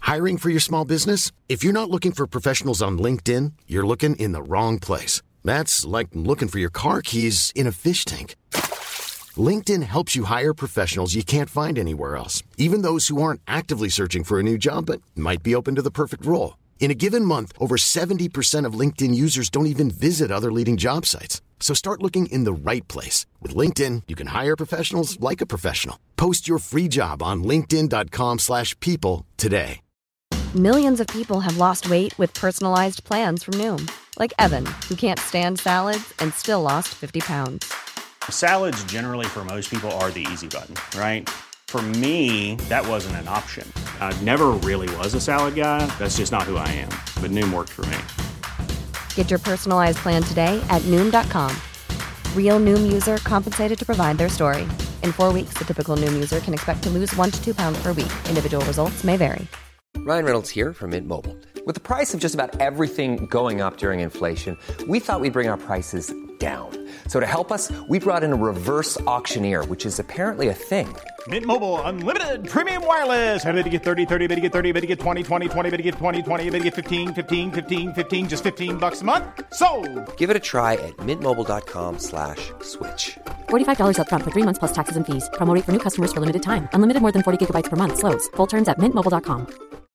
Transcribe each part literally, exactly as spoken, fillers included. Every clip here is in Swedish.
Hiring for your small business? If you're not looking for professionals on LinkedIn, you're looking in the wrong place. That's like looking for your car keys in a fish tank. LinkedIn helps you hire professionals you can't find anywhere else, even those who aren't actively searching for a new job but might be open to the perfect role. In a given month, over seventy percent of LinkedIn users don't even visit other leading job sites. So start looking in the right place. With LinkedIn, you can hire professionals like a professional. Post your free job on linkedin dot com slash people today. Millions of people have lost weight with personalized plans from Noom. Like Evan, who can't stand salads and still lost fifty pounds. Salads generally for most people are the easy button, right? For me, that wasn't an option. I never really was a salad guy. That's just not who I am. But Noom worked for me. Get your personalized plan today at noom dot com. Real Noom user compensated to provide their story. In four weeks, the typical Noom user can expect to lose one to two pounds per week. Individual results may vary. Ryan Reynolds here from Mint Mobile. With the price of just about everything going up during inflation, we thought we'd bring our prices down. So to help us, we brought in a reverse auctioneer, which is apparently a thing. Mint Mobile Unlimited Premium Wireless. How to get thirty, thirty, how to get thirty, how to get twenty, twenty, twenty, how to get twenty, twenty, how to get fifteen, fifteen, fifteen, fifteen, just fifteen bucks a month? Sold! Give it a try at mintmobile.com slash switch. forty-five dollars up front for three months plus taxes and fees. Promo rate for new customers for limited time. Unlimited more than forty gigabytes per month. Slows full terms at mint mobile dot com.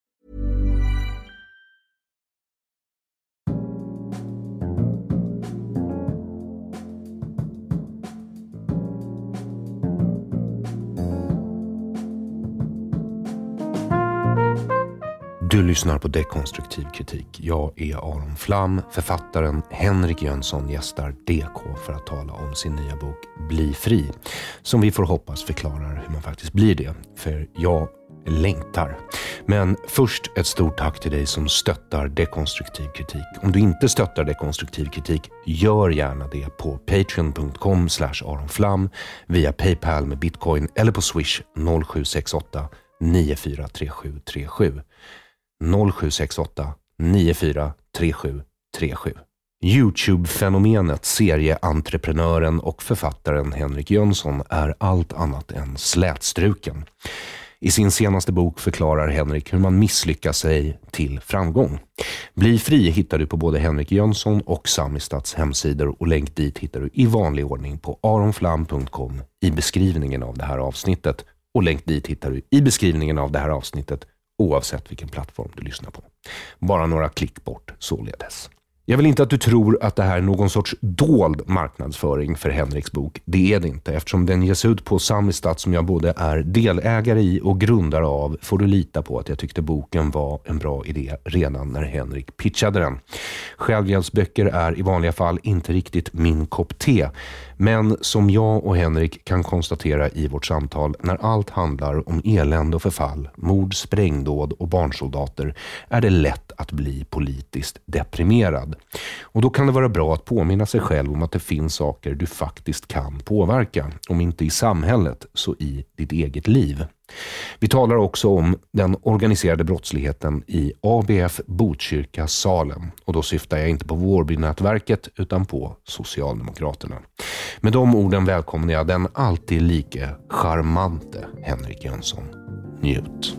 Du lyssnar på Dekonstruktiv kritik. Jag är Aron Flam. Författaren Henrik Jönsson gästar D K för att tala om sin nya bok Bli fri. Som vi får hoppas förklarar hur man faktiskt blir det. För jag längtar. Men först ett stort tack till dig som stöttar Dekonstruktiv kritik. Om du inte stöttar Dekonstruktiv kritik, gör gärna det på patreon dot com slash aronflam, via PayPal med Bitcoin eller på Swish noll sju sex åtta nio fyra tre sju tre sju. noll sju sex åtta nio fyra tre sju tre sju. YouTube-fenomenet, serieentreprenören och författaren Henrik Jönsson är allt annat än slätstruken. I sin senaste bok förklarar Henrik hur man misslyckas sig till framgång. Bli fri hittar du på både Henrik Jönsson och Samistats hemsidor, och länk dit hittar du i vanlig ordning på aronflam dot com i beskrivningen av det här avsnittet. Och länk dit hittar du i beskrivningen av det här avsnittet oavsett vilken plattform du lyssnar på. Bara några klick bort således. Jag vill inte att du tror att det här är någon sorts dold marknadsföring för Henriks bok. Det är det inte. Eftersom den ges ut på Samistat, som jag både är delägare i och grundare av, får du lita på att jag tyckte boken var en bra idé redan när Henrik pitchade den. Självhjälpsböcker är i vanliga fall inte riktigt min kopp te. Men som jag och Henrik kan konstatera i vårt samtal, när allt handlar om elände och förfall, mord, sprängdåd och barnsoldater, är det lätt att bli politiskt deprimerad. Och då kan det vara bra att påminna sig själv om att det finns saker du faktiskt kan påverka, om inte i samhället så i ditt eget liv. Vi talar också om den organiserade brottsligheten i A B F Botkyrka Salem, och då syftar jag inte på Vårbynätverket utan på Socialdemokraterna. Med de orden välkomnar jag den alltid lika charmante Henrik Jönsson. Njut!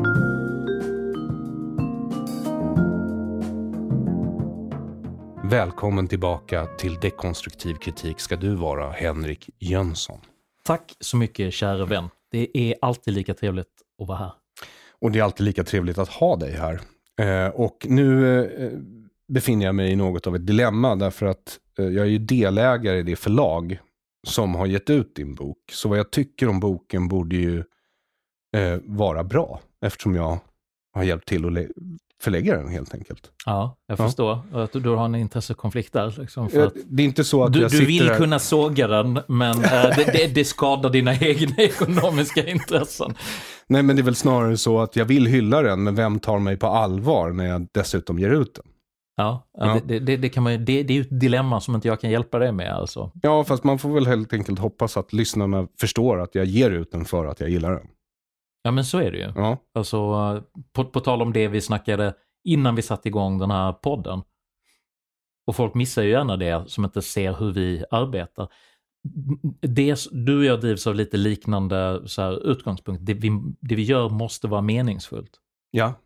Välkommen tillbaka till Dekonstruktiv kritik ska du vara, Henrik Jönsson. Tack så mycket, kära vän. Det är alltid lika trevligt att vara här. Och det är alltid lika trevligt att ha dig här. Eh, och nu eh, befinner jag mig i något av ett dilemma, därför att eh, jag är ju delägare i det förlag som har gett ut din bok. Så vad jag tycker om boken borde ju eh, vara bra, eftersom jag har hjälpt till att le- förlägga den helt enkelt. Ja, jag ja. förstår att du, du har en intressekonflikt där. Liksom, för att det är inte så att du, jag du vill där... kunna såga den, men äh, det, det, det skadar dina egna ekonomiska intressen. Nej, men det är väl snarare så att jag vill hylla den, men vem tar mig på allvar när jag dessutom ger ut den? Ja, ja. Det, det, det, kan man, det, det är ju ett dilemma som inte jag kan hjälpa dig med. Alltså. Ja, fast man får väl helt enkelt hoppas att lyssnarna förstår att jag ger ut den för att jag gillar den. Ja, men så är det ju. Ja. Alltså, på, på tal om det vi snackade innan vi satte igång den här podden. Och folk missar ju gärna det som inte ser hur vi arbetar. Det, du och jag drivs av lite liknande så här, utgångspunkt. Det vi, det vi gör måste vara meningsfullt. Ja.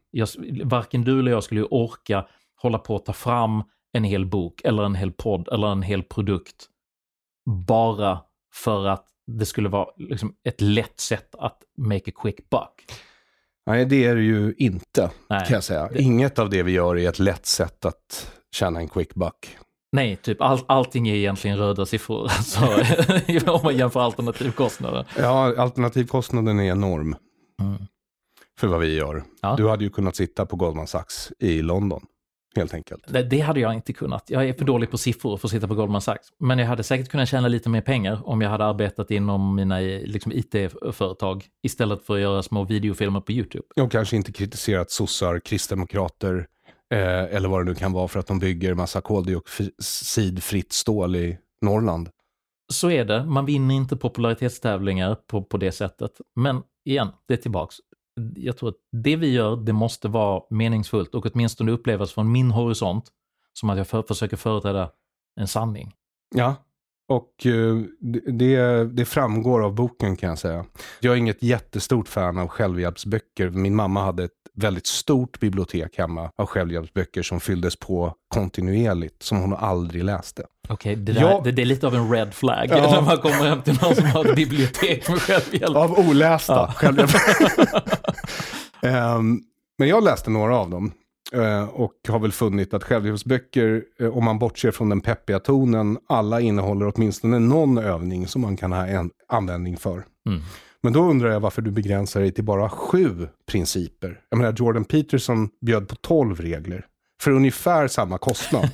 jag, varken du eller jag skulle ju orka hålla på att ta fram en hel bok eller en hel podd eller en hel produkt bara för att det skulle vara liksom ett lätt sätt att make a quick buck. Nej, det är det ju inte, Nej, kan jag säga. det... Inget av det vi gör är ett lätt sätt att tjäna en quick buck. Nej, typ all, allting är egentligen röda siffror. Alltså, om man jämför alternativkostnader. Ja, alternativkostnaden är enorm. Mm. För vad vi gör. Ja. Du hade ju kunnat sitta på Goldman Sachs i London, helt enkelt. Det, det hade jag inte kunnat. Jag är för dålig på siffror för att sitta på Goldman Sachs. Men jag hade säkert kunnat tjäna lite mer pengar om jag hade arbetat inom mina liksom, I T-företag istället för att göra små videofilmer på YouTube. Och kanske inte kritiserat sossar, kristdemokrater eh, eller vad det nu kan vara för att de bygger massa koldioxidfritt stål i Norrland. Så är det. Man vinner inte popularitetstävlingar på, på det sättet. Men igen, det är tillbaks. Jag tror att det vi gör, det måste vara meningsfullt och åtminstone upplevas från min horisont som att jag för, försöker företräda en sanning. Ja, och uh, det, det framgår av boken, kan jag säga. Jag är inget jättestort fan av självhjälpsböcker. Min mamma hade ett väldigt stort bibliotek hemma av självhjälpsböcker som fylldes på kontinuerligt, som hon aldrig läste. Okej, okay, det, jag... det, det är lite av en red flag ja. när man kommer hem till någon som har ett bibliotek med självhjälp. Av olästa ja. självhjälp. um, men jag läste några av dem uh, och har väl funnit att självhjälpsböcker, uh, om man bortser från den peppiga tonen, alla innehåller åtminstone någon övning som man kan ha en användning för. Mm. Men då undrar jag varför du begränsar dig till bara sju principer. Jag menar, Jordan Peterson bjöd på tolv regler för ungefär samma kostnad.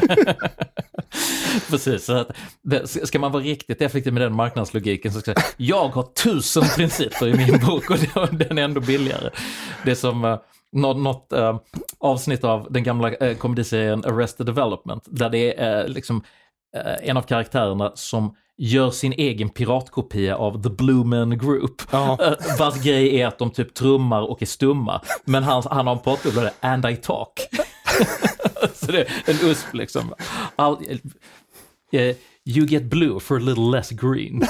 Precis, så att det, ska man vara riktigt effektiv med den marknadslogiken så ska jag, jag har tusen principer i min bok och den är ändå billigare. Det är som uh, något, något uh, avsnitt av den gamla uh, komediserien Arrested Development där det är uh, liksom uh, en av karaktärerna som gör sin egen piratkopia av The Blue Man Group. Ja. Uh, vars grej är att de typ trummar och är stumma. Men han, han har en pratbubbla där, and I talk. Så det är en U S P liksom. All, uh, you get blue for a little less green.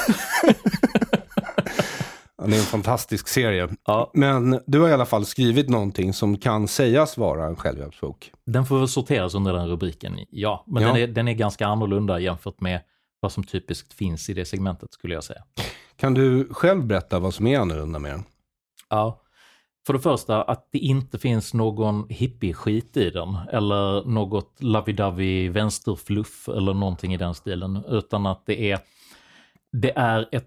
Ja, det är en fantastisk serie. Ja. Men du har i alla fall skrivit någonting som kan sägas vara en självhjälpsbok. Den får väl sorteras under den rubriken, ja. Men ja. Den, är, den är ganska annorlunda jämfört med vad som typiskt finns i det segmentet, skulle jag säga. Kan du själv berätta vad som är annorlunda med den? Ja, för det första att det inte finns någon hippie-skit i den. Eller något lovey-dovey vänsterfluff eller någonting i den stilen. Utan att det är, det är ett...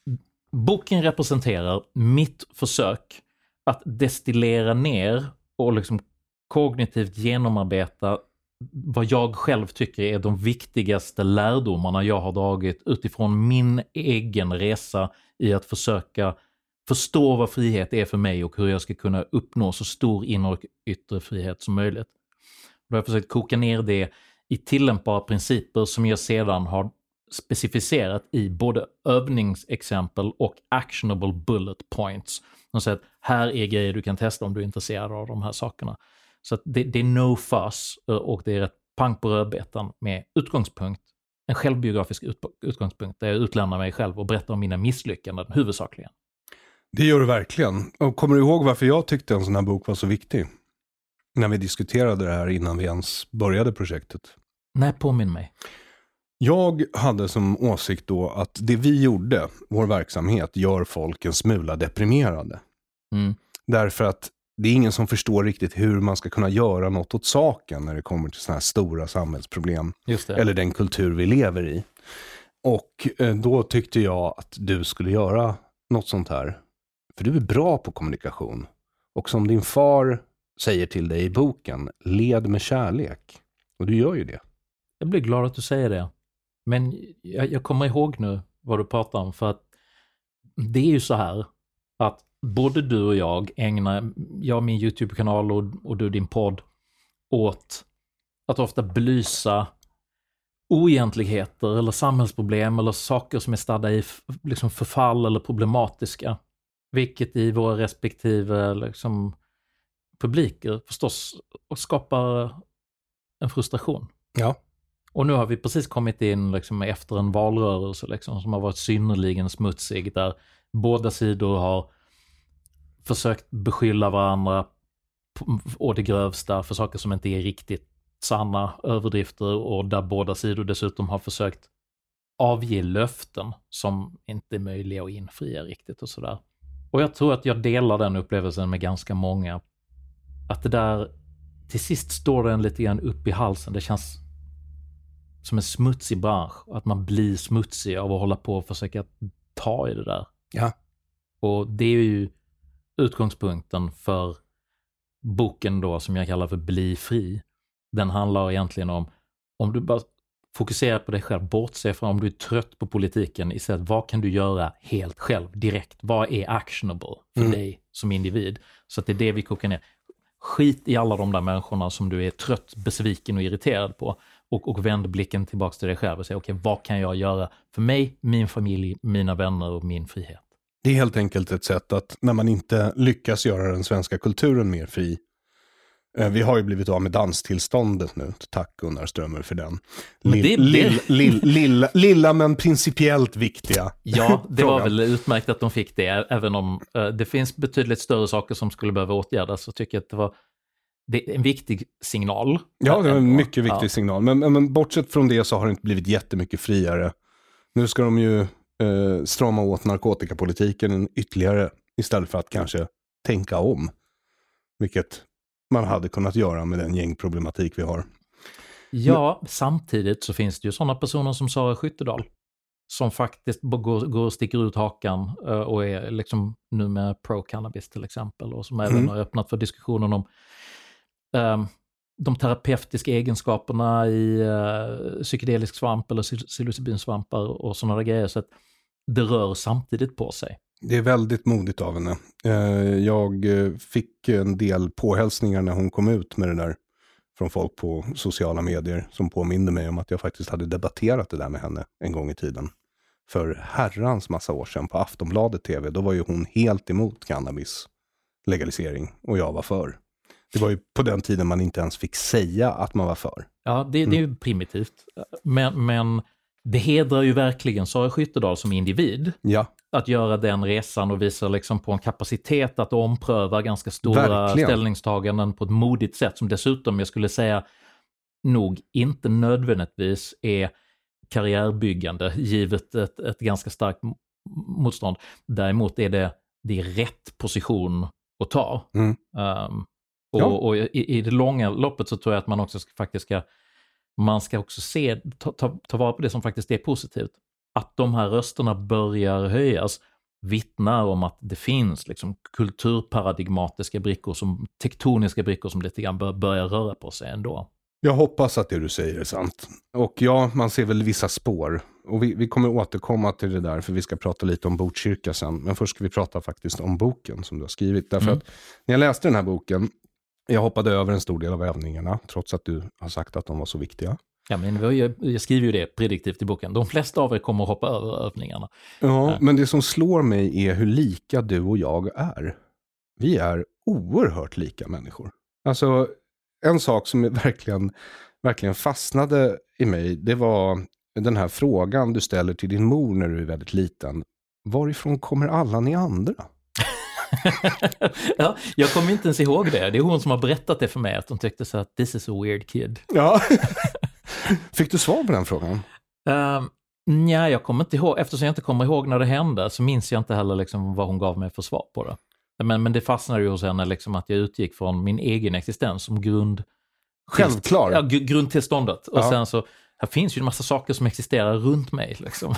Boken representerar mitt försök att destillera ner och liksom kognitivt genomarbeta vad jag själv tycker är de viktigaste lärdomarna jag har dragit utifrån min egen resa i att försöka förstå vad frihet är för mig och hur jag ska kunna uppnå så stor inre och yttre frihet som möjligt. Då har jag försökt koka ner det i tillämpbara principer som jag sedan har specificerat i både övningsexempel och actionable bullet points. De säger att här är grejer du kan testa om du är intresserad av de här sakerna. Så att det, det är no fuss och det är ett pang på rödbetan med utgångspunkt, en självbiografisk ut, utgångspunkt där jag utlämnar mig själv och berättar om mina misslyckanden huvudsakligen. Det gör du verkligen. Och kommer du ihåg varför jag tyckte en sån här bok var så viktig? När vi diskuterade det här innan vi ens började projektet. Nej, påminn mig. Jag hade som åsikt då att det vi gjorde, vår verksamhet, gör folk en smula deprimerade. Mm. Därför att det är ingen som förstår riktigt hur man ska kunna göra något åt saken när det kommer till såna här stora samhällsproblem. Just det. Eller den kultur vi lever i. Och eh, då tyckte jag att du skulle göra något sånt här. För du är bra på kommunikation. Och som din far säger till dig i boken, led med kärlek. Och du gör ju det. Jag blir glad att du säger det. Men jag, jag kommer ihåg nu vad du pratar om. För att det är ju så här att både du och jag ägnar, jag min YouTube-kanal och, och du din podd, åt att ofta belysa oegentligheter eller samhällsproblem eller saker som är stadda i liksom förfall eller problematiska. Vilket i våra respektive liksom, publiker förstås skapar en frustration. Ja. Och nu har vi precis kommit in liksom, efter en valrörelse liksom, som har varit synnerligen smutsig där båda sidor har försökt beskylla varandra och det grövsta för saker som inte är riktigt sanna överdrifter och där båda sidor dessutom har försökt avge löften som inte är möjliga att infria riktigt och sådär. Och jag tror att jag delar den upplevelsen med ganska många. Att det där, till sist står den lite grann upp i halsen. Det känns som en smutsig bransch. Att man blir smutsig av att hålla på och försöka ta i det där. Ja. Och det är ju utgångspunkten för boken då som jag kallar för Bli fri. Den handlar egentligen om, om du bara fokuserar på dig själv, bortse från om du är trött på politiken istället, vad kan du göra helt själv, direkt? Vad är actionable för mm. dig som individ? Så att det är det vi kokar ner. Skit i alla de där människorna som du är trött, besviken och irriterad på och, och vänd blicken tillbaka till dig själv och säga okej, okay, vad kan jag göra för mig, min familj, mina vänner och min frihet? Det är helt enkelt ett sätt att när man inte lyckas göra den svenska kulturen mer fri. Vi har ju blivit av med danstillståndet nu. Tack Gunnar Strömmer för den. Lill, det, lill, lill, lilla, lilla men principiellt viktiga. Ja, det var väl utmärkt att de fick det. Även om uh, det finns betydligt större saker som skulle behöva åtgärdas, så tycker jag att det var det är en viktig signal. Ja, det var en mycket viktig ja. signal. Men, men bortsett från det så har det inte blivit jättemycket friare. Nu ska de ju uh, strama åt narkotikapolitiken ytterligare istället för att kanske tänka om. Vilket man hade kunnat göra med den gängproblematik vi har. Ja, Men... samtidigt så finns det ju sådana personer som Sara Skyttedal som faktiskt går, går och sticker ut hakan och är liksom nu med pro-cannabis till exempel och som mm. även har öppnat för diskussionen om um, de terapeutiska egenskaperna i uh, psykedelisk svamp eller psilocybinsvampar och sådana där grejer, så att det rör samtidigt på sig. Det är väldigt modigt av henne. Jag fick en del påhälsningar när hon kom ut med det där från folk på sociala medier som påminde mig om att jag faktiskt hade debatterat det där med henne en gång i tiden. För herrans massa år sedan på Aftonbladet T V, då var ju hon helt emot cannabis legalisering och jag var för. Det var ju på den tiden man inte ens fick säga att man var för. Ja, det, det är ju primitivt. Men, men det hedrar ju verkligen Sara Skyttedal som individ. Ja. Att göra den resan och visa liksom på en kapacitet att ompröva ganska stora verkligen. ställningstaganden på ett modigt sätt som dessutom, jag skulle säga, nog inte nödvändigtvis är karriärbyggande givet ett, ett ganska starkt motstånd. Däremot är det, det är rätt position att ta. Mm. Um, och ja. och i, i det långa loppet så tror jag att man också ska, faktiskt ska man ska också se, ta, ta, ta vara på det som faktiskt är positivt. Att de här rösterna börjar höjas vittnar om att det finns liksom kulturparadigmatiska brickor, som tektoniska brickor som lite grann bör, börjar röra på sig ändå. Jag hoppas att det du säger är sant. Och ja, man ser väl vissa spår. Och vi, vi kommer återkomma till det där, för vi ska prata lite om Botkyrka sen. Men först ska vi prata faktiskt om boken som du har skrivit. Därför mm. att när jag läste den här boken, jag hoppade över en stor del av övningarna, trots att du har sagt att de var så viktiga. Ja, men jag, jag skriver ju det prediktivt i boken. De flesta av er kommer att hoppa över övningarna. Ja, men det som slår mig är hur lika du och jag är. Vi är oerhört lika människor. Alltså, en sak som verkligen, verkligen fastnade i mig, det var den här frågan du ställer till din mor när du är väldigt liten. Varifrån kommer alla ni andra? Ja, jag kommer inte ens ihåg det. Det är hon som har berättat det för mig, att hon tyckte så att this is a weird kid. Ja. Fick du svar på den frågan? Uh, nej, jag kommer inte ihåg. Eftersom jag inte kommer ihåg när det hände så minns jag inte heller liksom vad hon gav mig för svar på det. Men, men det fastnade ju hos henne liksom att jag utgick från min egen existens som grund. Självklar. Ja, g- grundtillståndet. Och ja. sen så, här finns ju en massa saker som existerar runt mig liksom.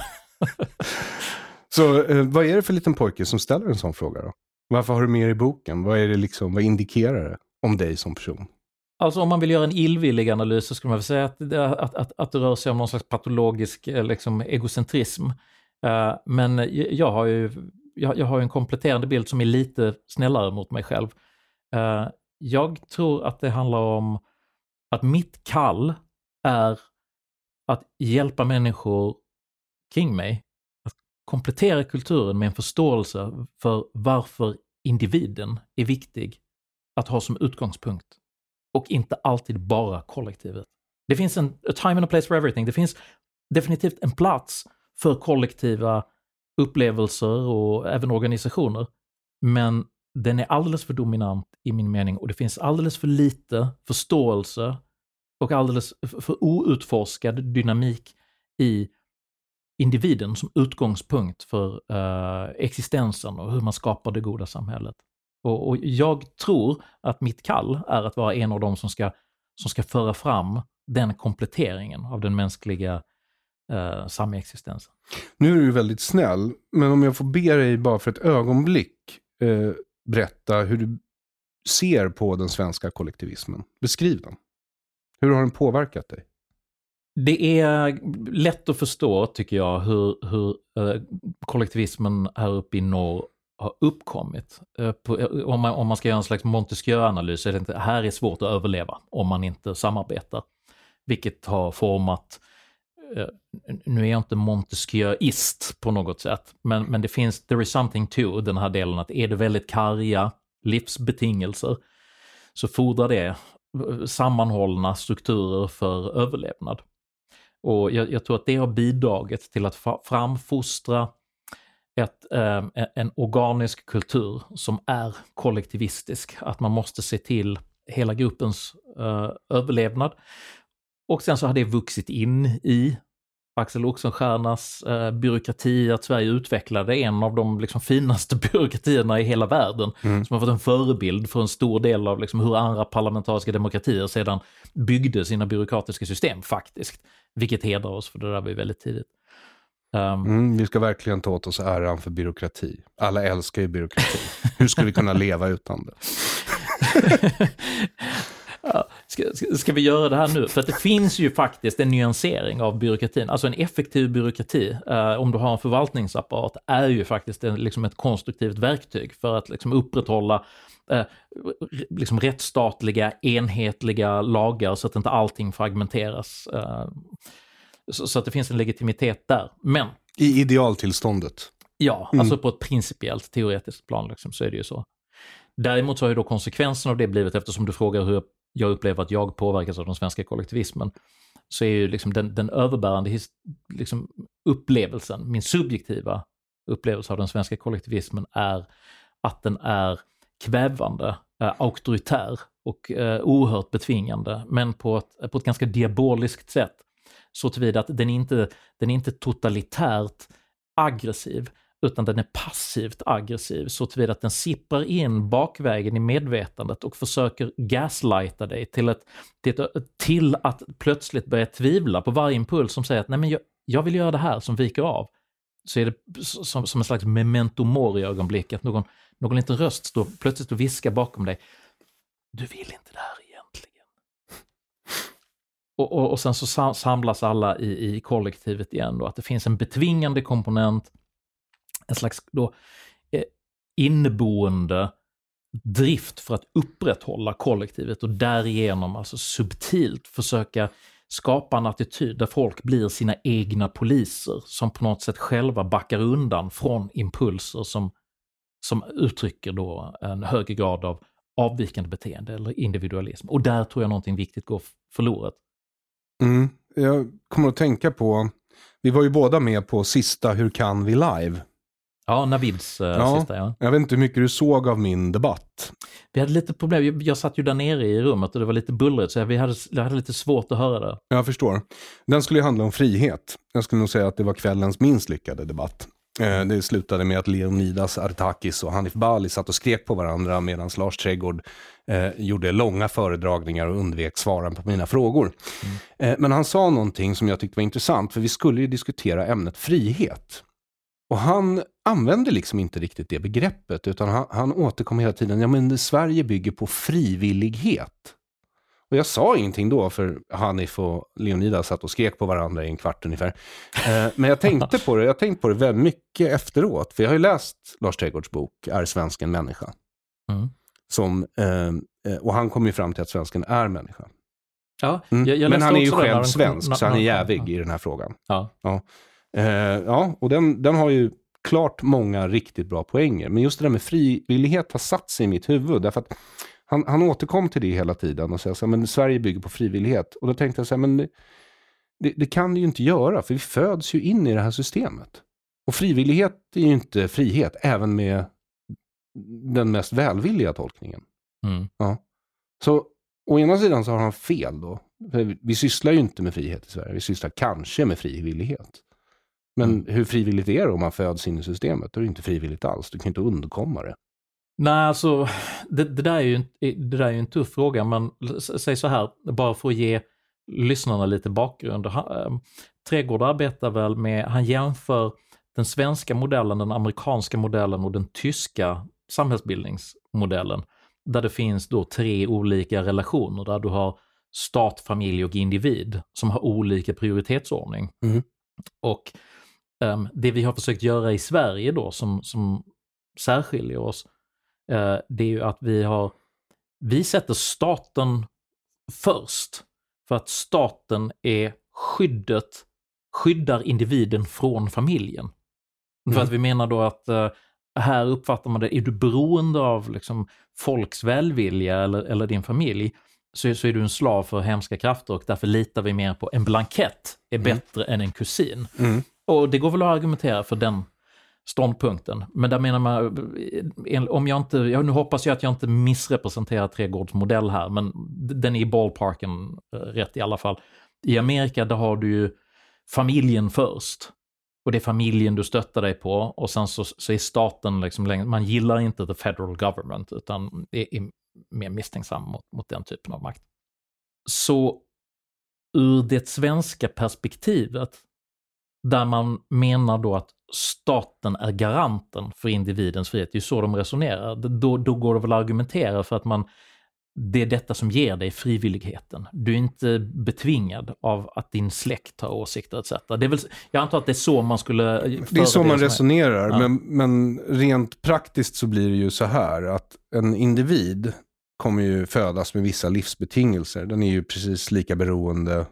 Så eh, vad är det för liten pojke som ställer en sån fråga då? Varför har du mer i boken? Vad är det liksom, vad indikerar det om dig som person? Alltså om man vill göra en illvillig analys så skulle man väl säga att det, att, att, att det rör sig om någon slags patologisk liksom, egocentrism. Uh, men jag har ju jag, jag har en kompletterande bild som är lite snällare mot mig själv. Uh, jag tror att det handlar om att mitt kall är att hjälpa människor kring mig. Att komplettera kulturen med en förståelse för varför individen är viktig att ha som utgångspunkt. Och inte alltid bara kollektivet. Det finns en a time and a place for everything. Det finns definitivt en plats för kollektiva upplevelser och även organisationer. Men den är alldeles för dominant i min mening, och det finns alldeles för lite förståelse och alldeles för outforskad dynamik i individen som utgångspunkt för uh, existensen och hur man skapar det goda samhället. Och, och jag tror att mitt kall är att vara en av dem som ska, som ska föra fram den kompletteringen av den mänskliga uh, samexistensen. Nu är du väldigt snäll, men om jag får be dig bara för ett ögonblick uh, berätta hur du ser på den svenska kollektivismen. Beskriv den. Hur har den påverkat dig? Det är lätt att förstå, tycker jag, hur, hur uh, kollektivismen här uppe i norr har uppkommit. Uh, på, uh, om, man, om man ska göra en slags Montesquieu-analys så är det inte, här är svårt att överleva om man inte samarbetar. Vilket har format, uh, nu är jag inte Montesquieuist på något sätt, men, men det finns, there is something to den här delen, att är det väldigt karga livsbetingelser så fordrar det sammanhållna strukturer för överlevnad. Och jag, jag tror att det har bidragit till att fa- framfostra ett, eh, en organisk kultur som är kollektivistisk. Att man måste se till hela gruppens eh, överlevnad. Och sen så har det vuxit in i Axel Oxenstiernas eh, byråkrati, att Sverige utvecklade en av de liksom, finaste byråkratierna i hela världen, mm. som har fått en förebild för en stor del av liksom, hur andra parlamentariska demokratier sedan byggde sina byråkratiska system faktiskt. Vilket hedrar oss, för det där var ju väldigt tidigt. Um, mm, vi ska verkligen ta åt oss äran för byråkrati. Alla älskar ju byråkrati. Hur ska vi kunna leva utan det? Ja, ska, ska, ska vi göra det här nu? För att det finns ju faktiskt en nyansering av byråkratin. Alltså en effektiv byråkrati, eh, om du har en förvaltningsapparat, är ju faktiskt en, liksom ett konstruktivt verktyg för att liksom upprätthålla eh, liksom rättsstatliga, enhetliga lagar så att inte allting fragmenteras. Eh, så, så att det finns en legitimitet där. Men i idealtillståndet. Ja, mm. alltså på ett principiellt, teoretiskt plan liksom, så är det ju så. Däremot så har ju då konsekvensen av det blivit, eftersom du frågar hur jag upplever att jag påverkas av den svenska kollektivismen, så är ju liksom den, den överbärande his, liksom upplevelsen, min subjektiva upplevelse av den svenska kollektivismen är att den är kvävande, äh, auktoritär och äh, oerhört betvingande, men på ett, på ett ganska diaboliskt sätt. Så tillvida att den inte, den är inte totalitärt aggressiv, utan den är passivt aggressiv, så tillvida att den sipprar in bakvägen i medvetandet och försöker gaslighta dig till, ett, till, ett, till att plötsligt börja tvivla på varje impuls som säger att nej, men jag, jag vill göra det här som viker av. Så är det som, som en slags memento mori ögonblick, att någon, någon liten röst står plötsligt och viskar bakom dig. Du vill inte det här egentligen. Och, och, och sen så samlas alla i, i kollektivet igen då, att det finns en betvingande komponent, en slags då, eh, inneboende drift för att upprätthålla kollektivet och därigenom alltså subtilt försöka skapa en attityd där folk blir sina egna poliser som på något sätt själva backar undan från impulser som, som uttrycker då en högre grad av avvikande beteende eller individualism. Och där tror jag någonting viktigt går förlorat. Mm, jag kommer att tänka på, vi var ju båda med på sista Hur kan vi live? Ja, Navids uh, ja, sista, ja. Jag vet inte hur mycket du såg av min debatt. Vi hade lite problem. Jag, jag satt ju där nere i rummet och det var lite bullrigt, så vi hade, jag hade lite svårt att höra det. Jag förstår. Den skulle ju handla om frihet. Jag skulle nog säga att det var kvällens minst lyckade debatt. Eh, det slutade med att Leonidas Artakis och Hanif Bali satt och skrek på varandra medan Lars Trädgård eh, gjorde långa föredragningar och undvek svaren på mina frågor. Mm. Eh, men han sa någonting som jag tyckte var intressant, för vi skulle ju diskutera ämnet frihet. Och han använde liksom inte riktigt det begreppet, utan han, han återkom hela tiden. Ja, men Sverige bygger på frivillighet. Och jag sa ingenting då, för Hanif och Leonidas satt och skrek på varandra i en kvart ungefär. Eh, men jag tänkte på det, jag tänkte på det väldigt mycket efteråt. För jag har ju läst Lars Trädgårds bok Är svensken människa? Mm. Som, eh, och han kom ju fram till att svensken är människa. Ja, jag, jag mm. Men han är ju själv den, svensk, na, så han är na, jävig na, i den här frågan. Ja. Ja. Eh, ja, och den, den har ju klart många riktigt bra poänger. Men just det där med frivillighet har satt sig i mitt huvud. Därför att han, han återkom till det hela tiden och säger så här, men Sverige bygger på frivillighet. Och då tänkte jag så här, men det, det, det kan det ju inte göra, för vi föds ju in i det här systemet. Och frivillighet är ju inte frihet, även med den mest välvilliga tolkningen. Mm. Ja. Så å ena sidan så har han fel då. För vi sysslar ju inte med frihet i Sverige. Vi sysslar kanske med frivillighet. Men mm. hur frivilligt är det om man föds in i systemet? Då är det inte frivilligt alls. Du kan inte undkomma det. Nej, alltså det, det, där är ju, det där är ju en tuff fråga. Men säg så här, bara för att ge lyssnarna lite bakgrund. Han, Trädgård arbetar väl med, han jämför den svenska modellen, den amerikanska modellen och den tyska samhällsbildningsmodellen. Där det finns då tre olika relationer. Där du har stat, familj och individ som har olika prioritetsordning. Mm. Och um, det vi har försökt göra i Sverige då som, som särskiljer oss, uh, det är ju att vi har vi sätter staten först. För att staten är skyddet, skyddar individen från familjen. Mm. För att vi menar då att uh, här uppfattar man det, är du beroende av liksom, folks välvilja eller, eller din familj, så, så är du en slav för hemska krafter, och därför litar vi mer på en blankett är mm. bättre än en kusin. Mm. Och det går väl att argumentera för den ståndpunkten. Men där menar man, om jag inte, jag, nu hoppas jag att jag inte missrepresenterar Trädgårds modell här, men den är i ballparken rätt i alla fall. I Amerika där har du ju familjen först. Och det är familjen du stöttar dig på, och sen så, så är staten liksom, man gillar inte the federal government utan är, är mer misstänksam mot, mot den typen av makt. Så ur det svenska perspektivet, där man menar då att staten är garanten för individens frihet, det är så de resonerar, då, då går det väl att argumentera för att man, det är detta som ger dig frivilligheten. Du är inte betvingad av att din släkt har åsikter et cetera. Det är väl, jag antar att det är så man skulle... Det är så man resonerar, ja. men, men rent praktiskt så blir det ju så här att en individ kommer ju födas med vissa livsbetingelser. Den är ju precis lika beroende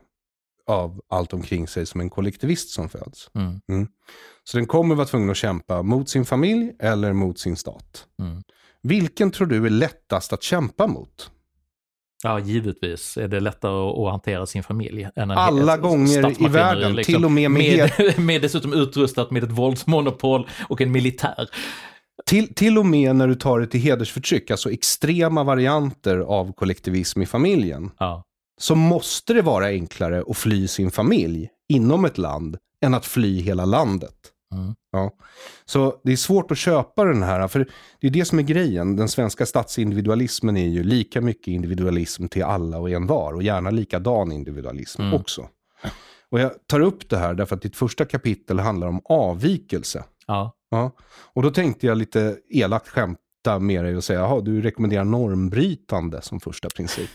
av allt omkring sig som en kollektivist som föds. Mm. Mm. Så den kommer vara tvungen att kämpa mot sin familj eller mot sin stat. Mm. Vilken tror du är lättast att kämpa mot? Ja, givetvis är det lättare att, att hantera sin familj än en alla ett, gånger i världen, liksom, till och med med, med, med, med dessutom utrustat med ett våldsmonopol och en militär. Till, till och med när du tar det till hedersförtryck, alltså extrema varianter av kollektivism i familjen, ja. så måste det vara enklare att fly sin familj inom ett land än att fly hela landet. Mm. Ja. Så det är svårt att köpa den här, för det är det som är grejen. Den svenska statsindividualismen är ju lika mycket individualism till alla och en var, och gärna likadan individualism mm. också. Och jag tar upp det här därför att ditt första kapitel handlar om avvikelse. Ja. Ja. Och då tänkte jag lite elakt skämta med dig och säga, jaha, du rekommenderar normbrytande som första princip.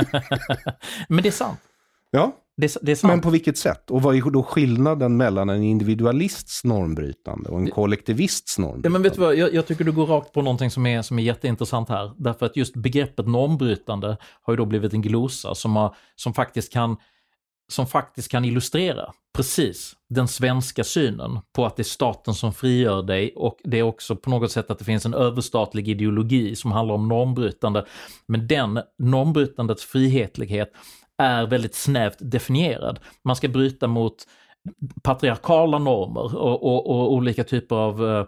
Men det är sant. Ja. Det, det är sant. Men på vilket sätt? Och vad är då skillnaden mellan en individualists normbrytande och en det, kollektivists normbrytande? Ja, men vet du vad, jag, jag tycker du går rakt på någonting som är, som är jätteintressant här. Därför att just begreppet normbrytande har ju då blivit en glosa som, har, som, faktiskt kan, som faktiskt kan illustrera precis den svenska synen på att det är staten som frigör dig, och det är också på något sätt att det finns en överstatlig ideologi som handlar om normbrytande. Men den normbrytandets frihetlighet är väldigt snävt definierad. Man ska bryta mot patriarkala normer och, och, och olika typer av uh,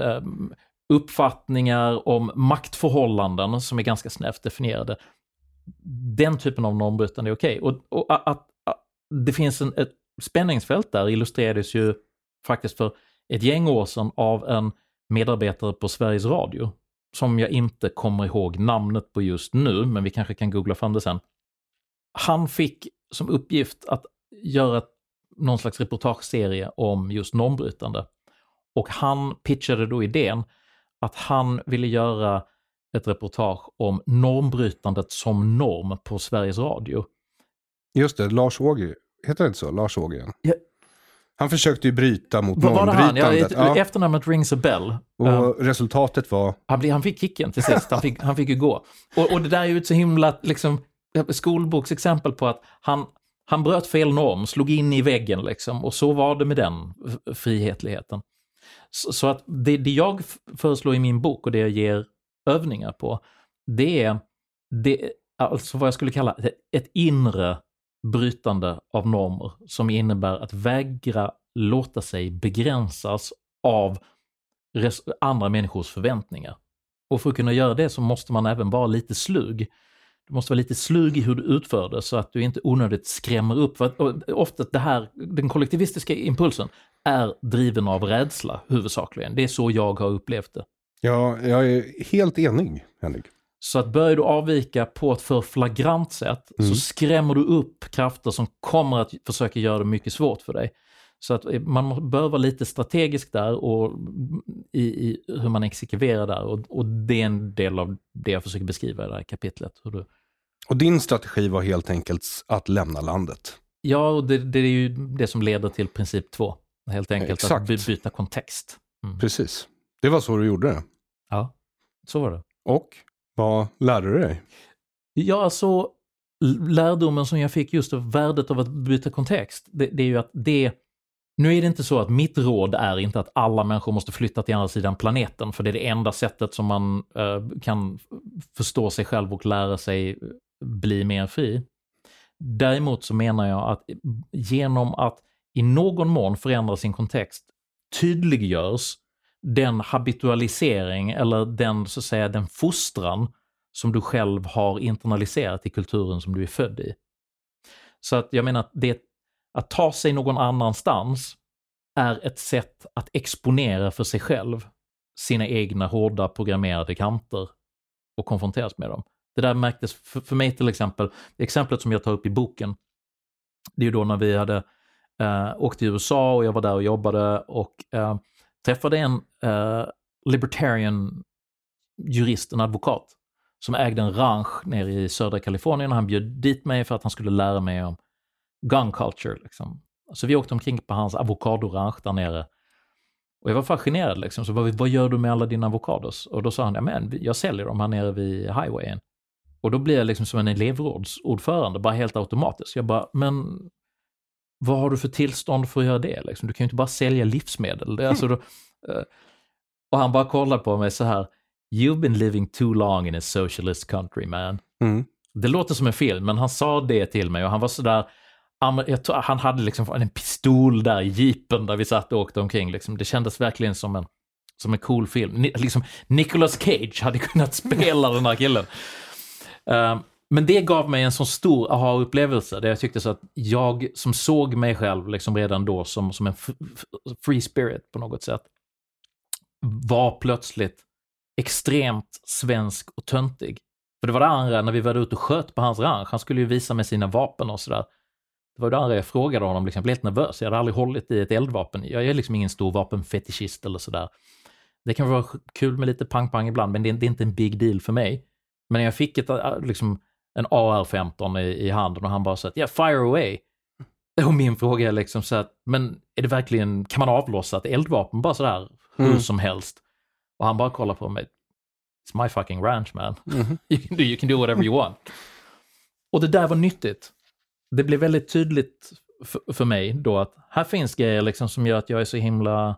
uppfattningar om maktförhållanden som är ganska snävt definierade. Den typen av normbrytande är okej. Och, och att, att, att det finns en, ett spänningsfält där illustrerades ju faktiskt för ett gäng år sedan av en medarbetare på Sveriges Radio som jag inte kommer ihåg namnet på just nu, men vi kanske kan googla fram det sen. Han fick som uppgift att göra någon slags reportageserie om just normbrytande. Och han pitchade då idén att han ville göra ett reportage om normbrytandet som norm på Sveriges Radio. Just det, Lars Ågren. Heter det inte så? Lars Ågren. Ja. Han försökte ju bryta mot Vad normbrytandet. Var det han? Ja, ja. Efternamnet rings a bell. Och um, resultatet var? Han, han fick kicken till sist. Han fick, han fick ju gå. Och, och det där är ju ett så himla liksom, skolboksexempel på att han, han bröt fel norm, slog in i väggen liksom, och så var det med den frihetligheten. Så, så att det, det jag föreslår i min bok och det jag ger övningar på, det är det, alltså vad jag skulle kalla ett, ett inre brytande av normer som innebär att vägra låta sig begränsas av res- andra människors förväntningar. Och för att kunna göra det så måste man även vara lite slug. Du måste vara lite slug i hur du utför det så att du inte onödigt skrämmer upp. För att, ofta det här, den kollektivistiska impulsen är driven av rädsla huvudsakligen. Det är så jag har upplevt det. Ja, jag är helt enig, Henrik. Så att börjar du avvika på ett för flagrant sätt mm. så skrämmer du upp krafter som kommer att försöka göra det mycket svårt för dig. Så att man bör vara lite strategisk där och i, i hur man exekverar där. Och, och det är en del av det jag försöker beskriva i det här kapitlet. Hur du... Och din strategi var helt enkelt att lämna landet? Ja, och det, det är ju det som leder till princip två. Helt enkelt Exakt. Att byta kontext. Mm. Precis. Det var så du gjorde det? Ja, så var det. Och vad lärde du dig? Ja, alltså lärdomen som jag fick just av värdet av att byta kontext, det, det är ju att det, nu är det inte så att mitt råd är inte att alla människor måste flytta till andra sidan planeten, för det är det enda sättet som man uh, kan förstå sig själv och lära sig bli mer fri. Däremot så menar jag att genom att i någon mån förändra sin kontext tydliggörs den habitualisering eller den, så att säga, den fostran som du själv har internaliserat i kulturen som du är född i. Så att jag menar att det, att ta sig någon annanstans är ett sätt att exponera för sig själv sina egna hårda programmerade kanter och konfronteras med dem. Det där märktes för, för mig till exempel, det exemplet som jag tar upp i boken, det är ju då när vi hade äh, åkt till U S A och jag var där och jobbade och äh, träffade en äh, libertarian jurist, en advokat, som ägde en ranch nere i södra Kalifornien och han bjöd dit mig för att han skulle lära mig om gun culture. Liksom. Så vi åkte omkring på hans avokadoranch där nere. Och jag var fascinerad liksom. Så vad, vad gör du med alla dina avokados? Och då sa han, ja men jag säljer dem här nere vid highwayen. Och då blir jag liksom som en elevrådsordförande, bara helt automatiskt. Jag bara, men vad har du för tillstånd för att göra det? Liksom? Du kan ju inte bara sälja livsmedel. Det är alltså då, och han bara kollade på mig så här, you've been living too long in a socialist country, man. Mm. Det låter som en film, men han sa det till mig och han var så där, jag tror, han hade liksom en pistol där i jeepen där vi satt och åkte omkring. Liksom. Det kändes verkligen som en, som en cool film. Ni, liksom, Nicolas Cage hade kunnat spela den här killen. Uh, men det gav mig en sån stor aha-upplevelse där jag tyckte så att jag som såg mig själv liksom redan då som, som en f- free spirit på något sätt var plötsligt extremt svensk och töntig. För det var det andra när vi var ute och sköt på hans ranch. Han skulle ju visa med sina vapen och sådär. Det var det andra jag frågade honom, liksom, jag blev helt nervös. Jag hade aldrig hållit i ett eldvapen. Jag är liksom ingen stor vapenfetischist eller sådär. Det kan vara kul med lite pang-pang ibland, men det är, det är inte en big deal för mig. Men jag fick ett, liksom, en A R femton i, i handen och han bara sa att yeah, fire away. Och min fråga är liksom så att, men är det verkligen, kan man avlossa ett eldvapen bara sådär hur mm. som helst? Och han bara kollar på mig. It's my fucking ranch, man. Mm-hmm. You can do, you can do whatever you want. Och det där var nyttigt. Det blev väldigt tydligt för, för mig då att här finns grejer liksom som gör att jag är så himla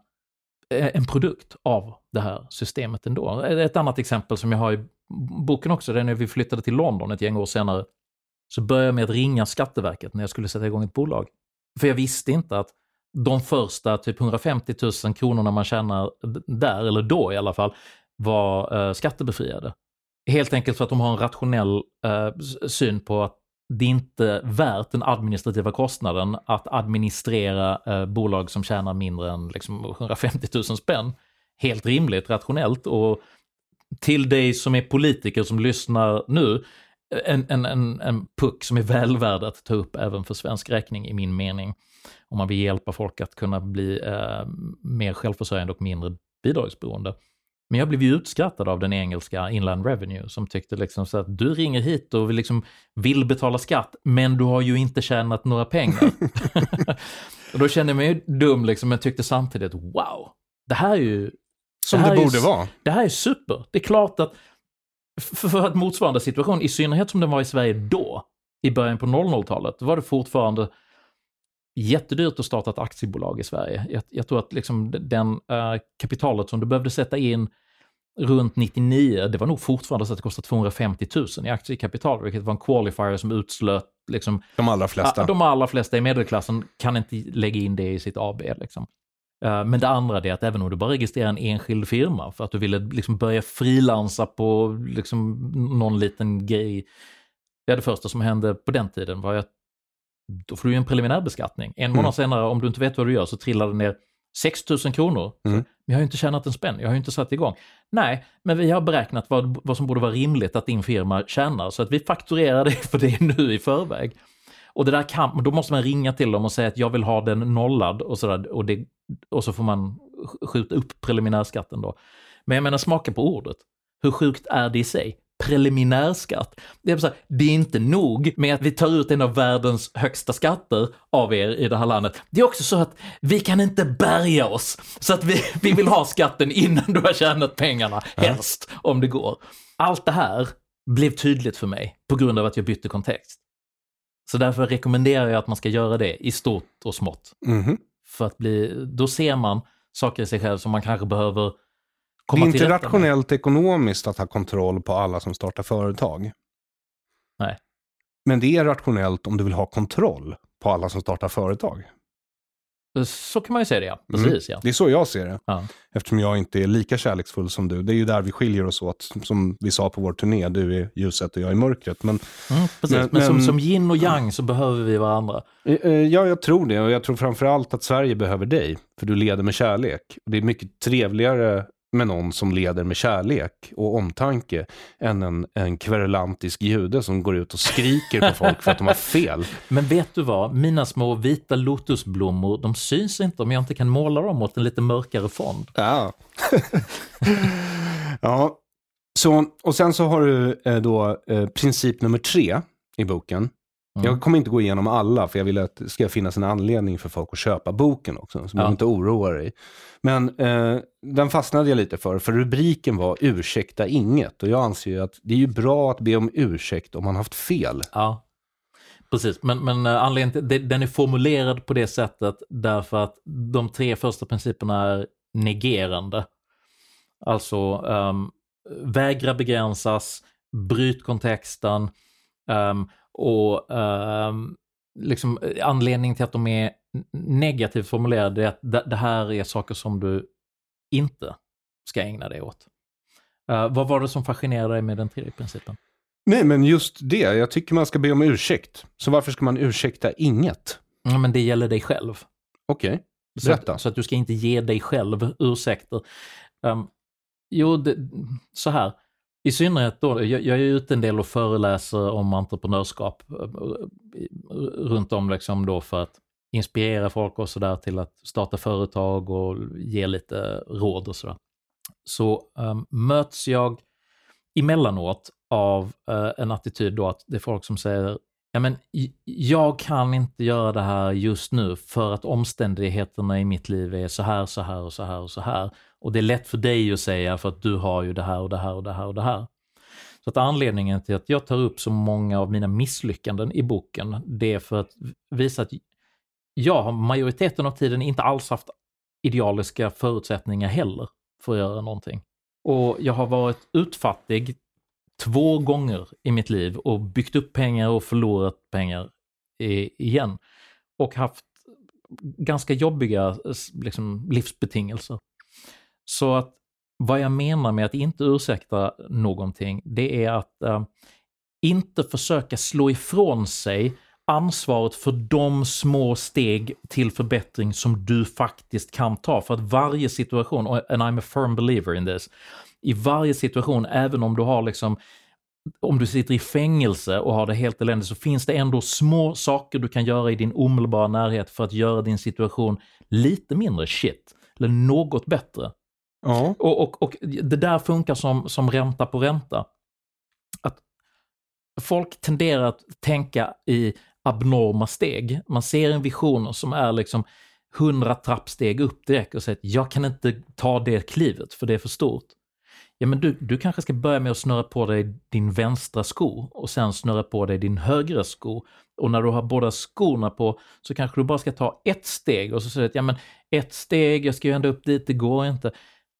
en produkt av det här systemet ändå. Ett annat exempel som jag har i boken också, det är när vi flyttade till London ett gäng år senare, så började jag med att ringa Skatteverket när jag skulle sätta igång ett bolag. För jag visste inte att de första typ hundrafemtio tusen kronorna man tjänar där, eller då i alla fall, var uh, skattebefriade. Helt enkelt för att de har en rationell uh, syn på att det är inte värt den administrativa kostnaden att administrera uh, bolag som tjänar mindre än liksom, hundrafemtio tusen spänn. Helt rimligt, rationellt. Och till dig som är politiker som lyssnar nu, en, en, en, en puck som är väl värd att ta upp även för svensk räkning i min mening. Om man vill hjälpa folk att kunna bli uh, mer självförsörjande och mindre bidragsberoende. Men jag blev ju utskrattad av den engelska Inland Revenue som tyckte liksom så att du ringer hit och liksom vill betala skatt, men du har ju inte tjänat några pengar. Och då kände jag mig dum liksom, men tyckte samtidigt, wow, det här är ju... Som det, det borde ju, vara. Det här är super. Det är klart att för, för att motsvarande situation, i synnerhet som den var i Sverige då, i början på noll noll-talet, var det fortfarande jättedyrt att starta ett aktiebolag i Sverige. Jag, jag tror att liksom den äh, kapitalet som du behövde sätta in runt nittionio, det var nog fortfarande så att det kostade tvåhundrafemtio tusen i aktiekapital, vilket var en qualifier som utslöt liksom, de allra flesta. Äh, de allra flesta i medelklassen kan inte lägga in det i sitt A B. Liksom. Uh, men det andra är att även om du bara registrerar en enskild firma för att du ville liksom börja frilansa på liksom någon liten grej. Ja, det första som hände på den tiden var att då får du en preliminär beskattning. En månad mm. senare, om du inte vet vad du gör, så trillar det ner sex tusen kronor. Mm. Men jag har ju inte tjänat en spänn, jag har ju inte satt igång. Nej, men vi har beräknat vad, vad som borde vara rimligt att din firma tjänar, så att vi fakturerar det för det nu i förväg. Och det där kan, då måste man ringa till dem och säga att jag vill ha den nollad och sådär, och, det, och så får man skjuta upp preliminärskatten då. Men jag menar, smaka på ordet. Hur sjukt är det i sig? Preliminärskatt. Det är, så här, det är inte nog med att vi tar ut en av världens högsta skatter av er i det här landet. Det är också så att vi kan inte bärga oss. Så att vi, vi vill ha skatten innan du har tjänat pengarna, helst, om det går. Allt det här blev tydligt för mig på grund av att jag bytte kontext. Så därför rekommenderar jag att man ska göra det i stort och smått. Mm-hmm. För att bli, då ser man saker i sig själv som man kanske behöver komma till rätta med. Det är inte rationellt ekonomiskt att ha kontroll på alla som startar företag. Nej. Men det är rationellt om du vill ha kontroll på alla som startar företag. Så kan man ju säga det, ja. Precis, mm. ja. Det är så jag ser det. Ja. Eftersom jag inte är lika kärleksfull som du. Det är ju där vi skiljer oss åt. Som vi sa på vår turné. Du är ljuset och jag är mörkret. Men, mm, precis. Men, men som, som yin och yang så behöver vi varandra. Ja, jag tror det. Och jag tror framförallt att Sverige behöver dig. För du leder med kärlek. Och det är mycket trevligare med någon som leder med kärlek och omtanke än en, en kverulantisk jude som går ut och skriker på folk för att de har fel. Men vet du vad? Mina små vita lotusblommor, de syns inte om jag inte kan måla dem åt en lite mörkare fond. Ja. Ja. Så, och sen så har du eh, då eh, princip nummer tre i boken. Mm. Jag kommer inte gå igenom alla, för jag vill att det ska finnas en anledning för folk att köpa boken också, så man ja. inte oroar dig. Men eh, den fastnade jag lite för, för rubriken var ursäkta inget, och jag anser ju att det är ju bra att be om ursäkt om man haft fel. Ja, precis. Men, men uh, anledningen till, det, den är formulerad på det sättet därför att de tre första principerna är negerande. Alltså um, vägra begränsas, bryt kontexten, um, och um, liksom anledningen till att de är negativt formulerade är att det, det här är saker som du inte ska ägna dig åt. Uh, vad var det som fascinerade dig med den tredje principen? Nej, men just det. Jag tycker man ska be om ursäkt. Så varför ska man ursäkta inget? Ja, men det gäller dig själv. Okej, okay. Berätta. Så att, så att du ska inte ge dig själv ursäkter. Um, jo, det, så här. I synnerhet då, jag, jag är ute en del och föreläser om entreprenörskap runt om liksom då för att inspirera folk och sådär till att starta företag och ge lite råd och sådär. Så um, möts jag emellanåt av uh, en attityd då att det är folk som säger, ja men jag kan inte göra det här just nu för att omständigheterna i mitt liv är så här, så här och så här och så här. Och det är lätt för dig att säga för att du har ju det här och det här och det här och det här. Så att anledningen till att jag tar upp så många av mina misslyckanden i boken, det är för att visa att jag har majoriteten av tiden inte alls haft idealiska förutsättningar heller för att göra någonting. Och jag har varit utfattig två gånger i mitt liv och byggt upp pengar och förlorat pengar igen. Och haft ganska jobbiga liksom, livsbetingelser. Så att vad jag menar med att inte ursäkta någonting, det är att äh, inte försöka slå ifrån sig ansvaret för de små steg till förbättring som du faktiskt kan ta. För att varje situation, and I'm a firm believer in this, i varje situation, även om du har liksom, om du sitter i fängelse och har det helt eländigt, så finns det ändå små saker du kan göra i din omedelbara närhet för att göra din situation lite mindre shit, eller något bättre. Ja. Och, och, och det där funkar som, som ränta på ränta. Att folk tenderar att tänka i abnorma steg. Man ser en vision som är liksom hundra trappsteg upp direkt och säger att jag kan inte ta det klivet för det är för stort. Ja, men du, du kanske ska börja med att snurra på dig din vänstra sko och sen snurra på dig din högra sko. Och när du har båda skorna på så kanske du bara ska ta ett steg och så säger du att ja, men ett steg, jag ska ju ända upp dit, det går inte.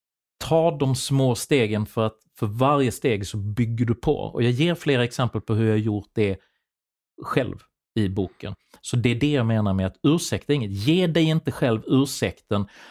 Ta de små stegen, för att för varje steg så bygger du på. Och jag ger flera exempel på hur jag har gjort det själv i boken. Så det är det jag menar med att ursäkta inget. Ge dig inte själv ursäkten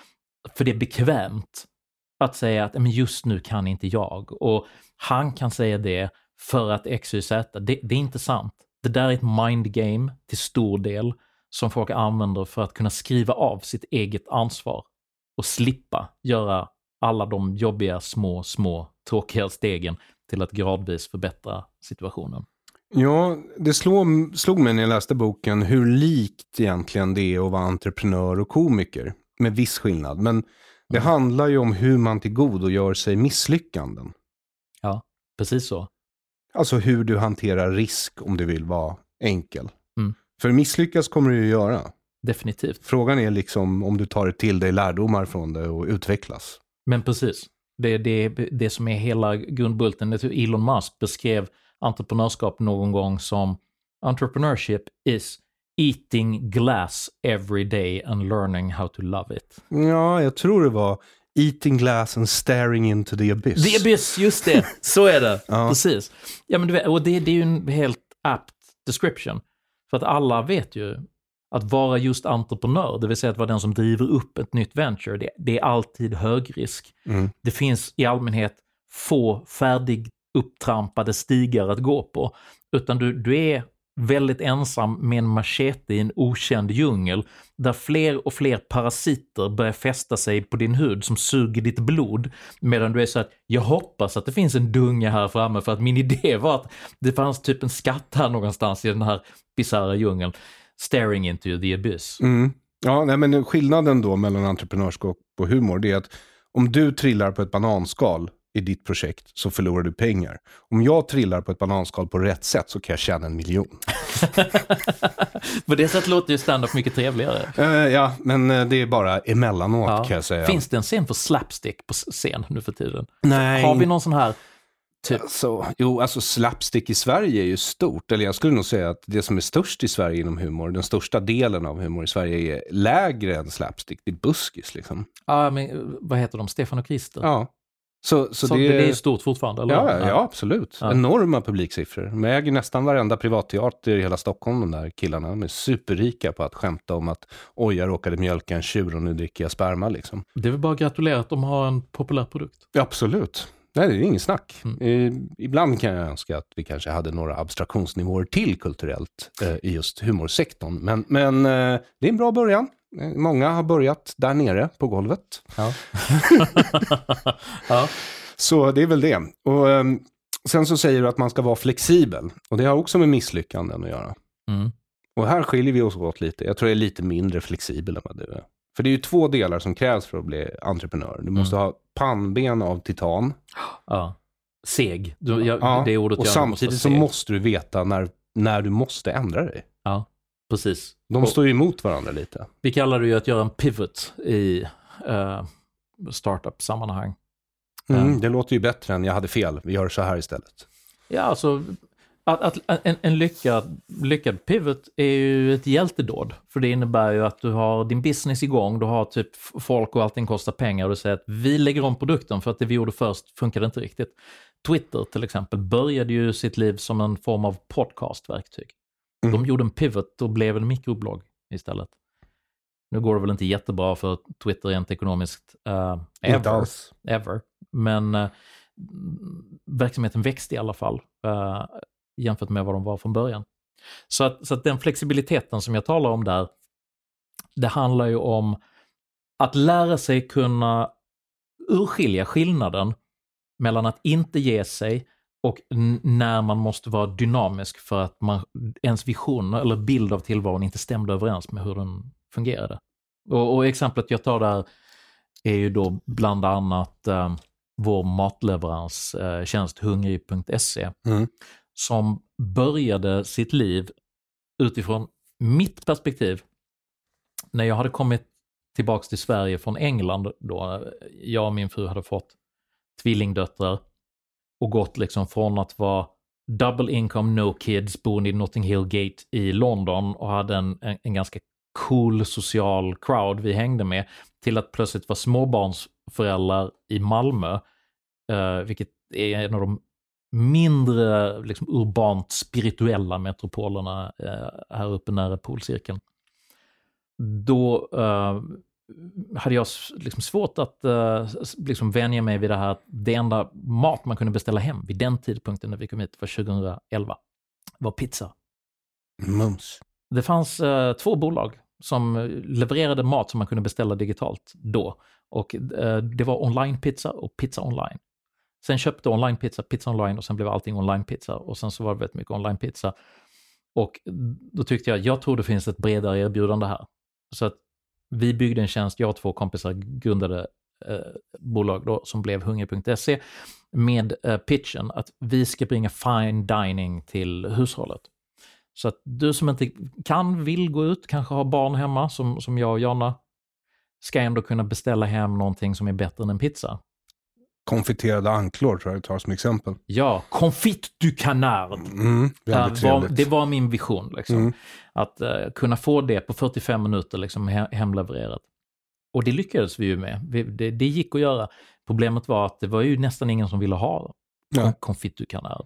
för det är bekvämt att säga att men just nu kan inte jag. Och han kan säga det för att X, Y, Z. Det, det är inte sant. Det där är ett mind game till stor del som folk använder för att kunna skriva av sitt eget ansvar och slippa göra alla de jobbiga, små, små, tråkiga stegen till att gradvis förbättra situationen. Ja, det slog, slog mig när jag läste boken hur likt egentligen det är att vara entreprenör och komiker. Med viss skillnad. Men det mm. handlar ju om hur man tillgodogör sig misslyckanden. Ja, precis så. Alltså hur du hanterar risk om du vill vara enkel. Mm. För misslyckas kommer du ju göra. Definitivt. Frågan är liksom om du tar det till dig lärdomar från det och utvecklas. Men precis. Det är det, det som är hela grundbulten. Elon Musk beskrev entreprenörskap någon gång som entrepreneurship is eating glass every day and learning how to love it. Ja, jag tror det var eating glass and staring into the abyss. The abyss, just det. Så är det. Ja. Precis. Ja, men du vet, och det, det är ju en helt apt description. För att alla vet ju att vara just entreprenör, det vill säga att vara den som driver upp ett nytt venture, det, det är alltid hög risk. Mm. Det finns i allmänhet få färdig upptrampade stigar att gå på. Utan du, du är väldigt ensam med en machete i en okänd djungel där fler och fler parasiter börjar fästa sig på din hud som suger ditt blod, medan du är så att jag hoppas att det finns en dunga här framme, för att min idé var att det fanns typ en skatt här någonstans i den här bizarra djungeln. Staring into the abyss. Mm. Ja, nej, men skillnaden då mellan entreprenörskap och humor, det är att om du trillar på ett bananskal i ditt projekt så förlorar du pengar. Om jag trillar på ett bananskal på rätt sätt så kan jag tjäna en miljon. På det sättet låter ju stand-up mycket trevligare. Uh, ja, men uh, det är bara emellanåt ja. kan jag säga. Finns det en scen för slapstick på scen nu för tiden? Nej. Har vi någon sån här typ? Alltså, jo, alltså slapstick i Sverige är ju stort. Eller jag skulle nog säga att det som är störst i Sverige inom humor, den största delen av humor i Sverige är lägre än slapstick. Det är buskis liksom. Ja, men vad heter de? Stefan och Krister? Ja. Så, så, så det, det är stort fortfarande? Eller? Ja, ja, absolut. Ja. Enorma publiksiffror. De äger nästan varenda privatteater i hela Stockholm, de där killarna. De är superrika på att skämta om att oj, jag råkade mjölka en tjur och nu dricker jag sperma liksom. Det är väl bara att gratulera att de har en populär produkt. Ja, absolut. Nej, det är ingen snack. Mm. Eh, ibland kan jag önska att vi kanske hade några abstraktionsnivåer till kulturellt eh, i just humorsektorn. Men, men eh, det är en bra början. Många har börjat där nere på golvet. Ja. Ja. Så det är väl det. Och eh, sen så säger du att man ska vara flexibel. Och det har också med misslyckanden att göra. Mm. Och här skiljer vi oss åt lite. Jag tror jag är lite mindre flexibel än vad du är. För det är ju två delar som krävs för att bli entreprenör. Du måste mm. ha pannben av titan. Ja. Seg. Du, jag, ja. Det är ordet och jag samtidigt så måste du veta när, när du måste ändra dig. Ja, precis. De och, står ju emot varandra lite. Vi kallar det ju att göra en pivot i uh, startup-sammanhang. Mm, um, det låter ju bättre än jag hade fel. Vi gör så här istället. Ja, alltså att, att, en, en lyckad, lyckad pivot är ju ett hjältedåd. För det innebär ju att du har din business igång, du har typ folk och allting kostar pengar och du säger att vi lägger om produkten för att det vi gjorde först funkade inte riktigt. Twitter till exempel började ju sitt liv som en form av podcastverktyg. Mm. De gjorde en pivot och blev en mikroblogg istället. Nu går det väl inte jättebra för Twitter rent ekonomiskt uh, ever, ever. Men uh, verksamheten växte i alla fall uh, jämfört med vad de var från början. Så att, så att den flexibiliteten som jag talar om där, det handlar ju om att lära sig kunna urskilja skillnaden mellan att inte ge sig och n- när man måste vara dynamisk för att man, ens vision eller bild av tillvaron inte stämde överens med hur den fungerade. Och, och exemplet jag tar där är ju då bland annat eh, vår matleveranstjänst eh, hungrig punkt se mm. som började sitt liv utifrån mitt perspektiv. När jag hade kommit tillbaks till Sverige från England då jag och min fru hade fått tvillingdöttrar och gått liksom från att vara double income no kids boende i Notting Hill Gate i London och hade en, en, en ganska cool social crowd vi hängde med till att plötsligt vara småbarnsföräldrar i Malmö, uh, vilket är en av de mindre liksom, urbant spirituella metropolerna uh, här uppe nära polcirkeln. Då uh, hade jag liksom svårt att uh, liksom vänja mig vid det här. Det enda mat man kunde beställa hem vid den tidpunkten när vi kom hit för tjugoelva var pizza. Mums. Det fanns uh, två bolag som levererade mat som man kunde beställa digitalt då. Och uh, det var online-pizza och pizza online. Sen köpte online-pizza, pizza online och sen blev allting online-pizza. Och sen så var det väldigt mycket online-pizza. Och då tyckte jag, jag tror det finns ett bredare erbjudande här. Så att vi byggde en tjänst, jag och två kompisar grundade eh, bolag då, som blev hungrig punkt se med eh, pitchen att vi ska bringa fine dining till hushållet. Så att du som inte kan, vill gå ut, kanske har barn hemma som, som jag och Jonna, ska ändå kunna beställa hem någonting som är bättre än en pizza. Konfiterade anklor tror jag tar som exempel. Ja, confit du canard. Mm, uh, var, det var min vision. Liksom. Mm. Att uh, kunna få det på fyrtiofem minuter liksom, he- hemlevererat. Och det lyckades vi ju med. Vi, det, det gick att göra. Problemet var att det var ju nästan ingen som ville ha ja. confit du canard.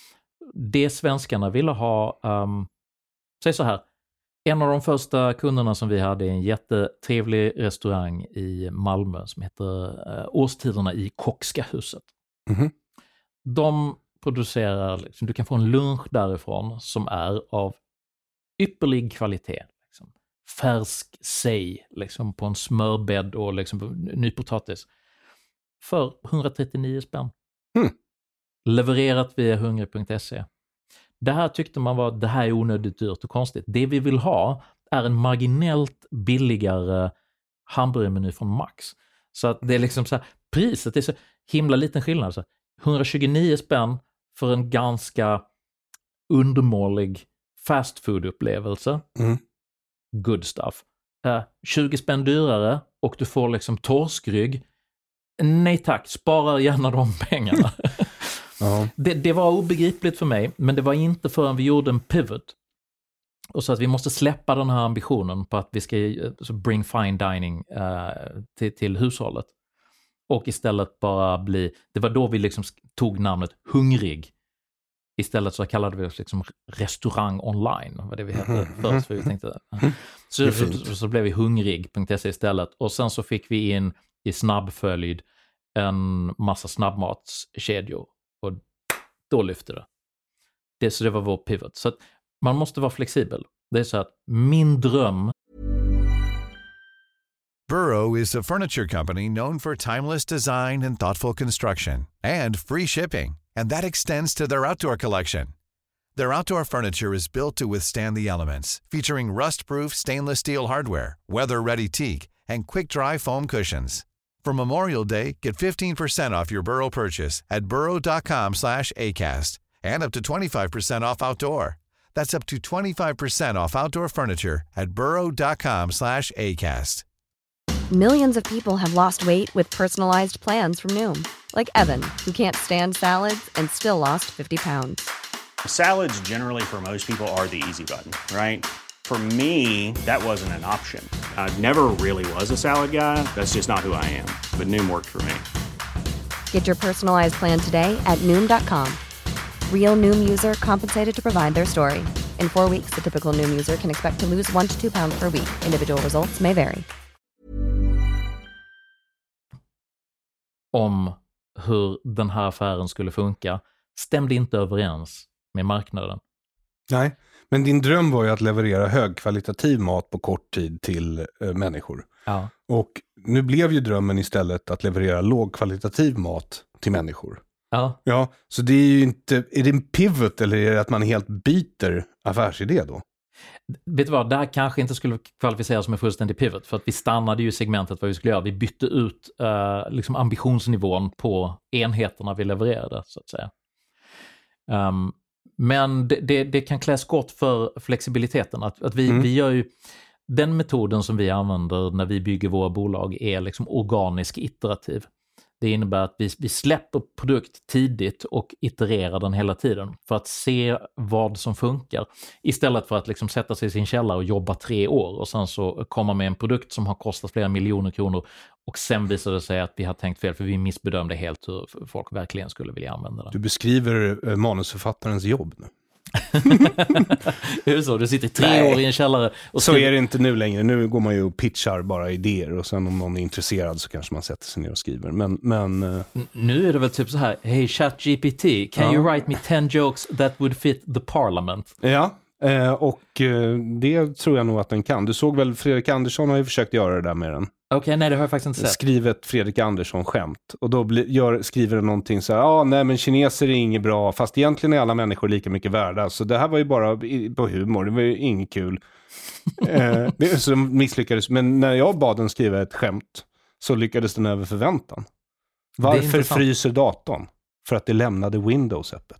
Det svenskarna ville ha, um, säg så här, en av de första kunderna som vi hade är en jättetrevlig restaurang i Malmö som heter uh, Årstiderna i Kockska huset. Mm-hmm. De producerar, liksom, du kan få en lunch därifrån som är av ypperlig kvalitet. Liksom. Färsk sej liksom, på en smörbädd och liksom, nypotatis. För hundratrettionio spänn. Mm. Levererat via hungrig punkt se. Det här tyckte man var, det här är onödigt dyrt och konstigt. Det vi vill ha är en marginellt billigare hamburgermeny från Max. Så att det är liksom så här, priset är så himla liten skillnad. Så hundratjugonio spänn för en ganska undermålig fast food-upplevelse. Mm. Good stuff. Uh, tjugo spänn dyrare och du får liksom torskrygg. Nej tack, spara gärna de pengarna. Ja. Det, det var obegripligt för mig, men det var inte förrän vi gjorde en pivot. Och så att vi måste släppa den här ambitionen på att vi ska uh, bring fine dining uh, till, till hushållet. Och istället bara bli, det var då vi liksom tog namnet Hungrig. Istället så kallade vi oss liksom restaurang online, vad det vi hette först. För vi tänkte, så, så, så, så blev vi hungrig punkt se istället. Och sen så fick vi in i snabbföljd en massa snabbmatskedjor. Och då lyfte det. det. Så det var vår pivot. Så att man måste vara flexibel. Det är så att min dröm... Burrow is a furniture company known for timeless design and thoughtful construction. And free shipping. And that extends to their outdoor collection. Their outdoor furniture is built to withstand the elements. Featuring rust-proof stainless steel hardware, weather-ready teak, and quick-dry foam cushions. For Memorial Day, get fifteen percent off your Burrow purchase at burrow.com slash ACAST and up to twenty-five percent off outdoor. That's up to twenty-five percent off outdoor furniture at burrow.com slash ACAST. Millions of people have lost weight with personalized plans from Noom. Like Evan, who can't stand salads and still lost fifty pounds. Salads generally for most people are the easy button, right? For me, that wasn't an option. I never really was a salad guy. That's just not who I am. But Noom worked for me. Get your personalized plan today at Noom dot com. Real Noom user compensated to provide their story. In four weeks, the typical Noom user can expect to lose one to two pounds per week. Individual results may vary. Om hur den här affären skulle funka stämde inte överens med marknaden. Nej, men din dröm var ju att leverera högkvalitativ mat på kort tid till äh, människor. Ja. Och nu blev ju drömmen istället att leverera lågkvalitativ mat till människor. Ja. Ja, så det är ju inte, är det en pivot eller är det att man helt byter affärsidé då? Vet du vad, det här kanske inte skulle kvalificeras som en fullständig pivot, för att vi stannade ju i segmentet vad vi skulle göra. Vi bytte ut uh, liksom ambitionsnivån på enheterna vi levererade, så att säga. Um, men det, det, det kan klä skott för flexibiliteten. Att, att vi, mm. vi gör ju, den metoden som vi använder när vi bygger våra bolag är liksom organisk iterativ. Det innebär att vi, vi släpper produkt tidigt och itererar den hela tiden för att se vad som funkar. Istället för att liksom sätta sig i sin källare och jobba tre år och sen så komma med en produkt som har kostat flera miljoner kronor och sen visar det sig att vi har tänkt fel för vi missbedömde helt hur folk verkligen skulle vilja använda den. Du beskriver manusförfattarens jobb nu. Är det så? Du sitter tre Nej. år i en källare. Och så skriver... är det inte nu längre. Nu går man ju och pitchar bara idéer och sen om någon är intresserad så kanske man sätter sig ner och skriver. Men, men... N- nu är det väl typ så här, hey ChatGPT, can ja. you write me ten jokes that would fit the parliament? Ja, eh, och eh, det tror jag nog att den kan. Du såg väl Fredrik Andersson har ju försökt göra det där med den. Okej, okay, nej det har jag faktiskt inte sett. Skrivet Fredrik Andersson-skämt. Och då bli, gör, skriver den någonting så här, ja ah, nej men kineser är inget bra, fast egentligen är alla människor lika mycket värda. Så det här var ju bara på humor, det var ju inget kul. eh, så misslyckades, men när jag bad den skriva ett skämt så lyckades den över förväntan. Varför fryser datorn? För att det lämnade Windows öppet.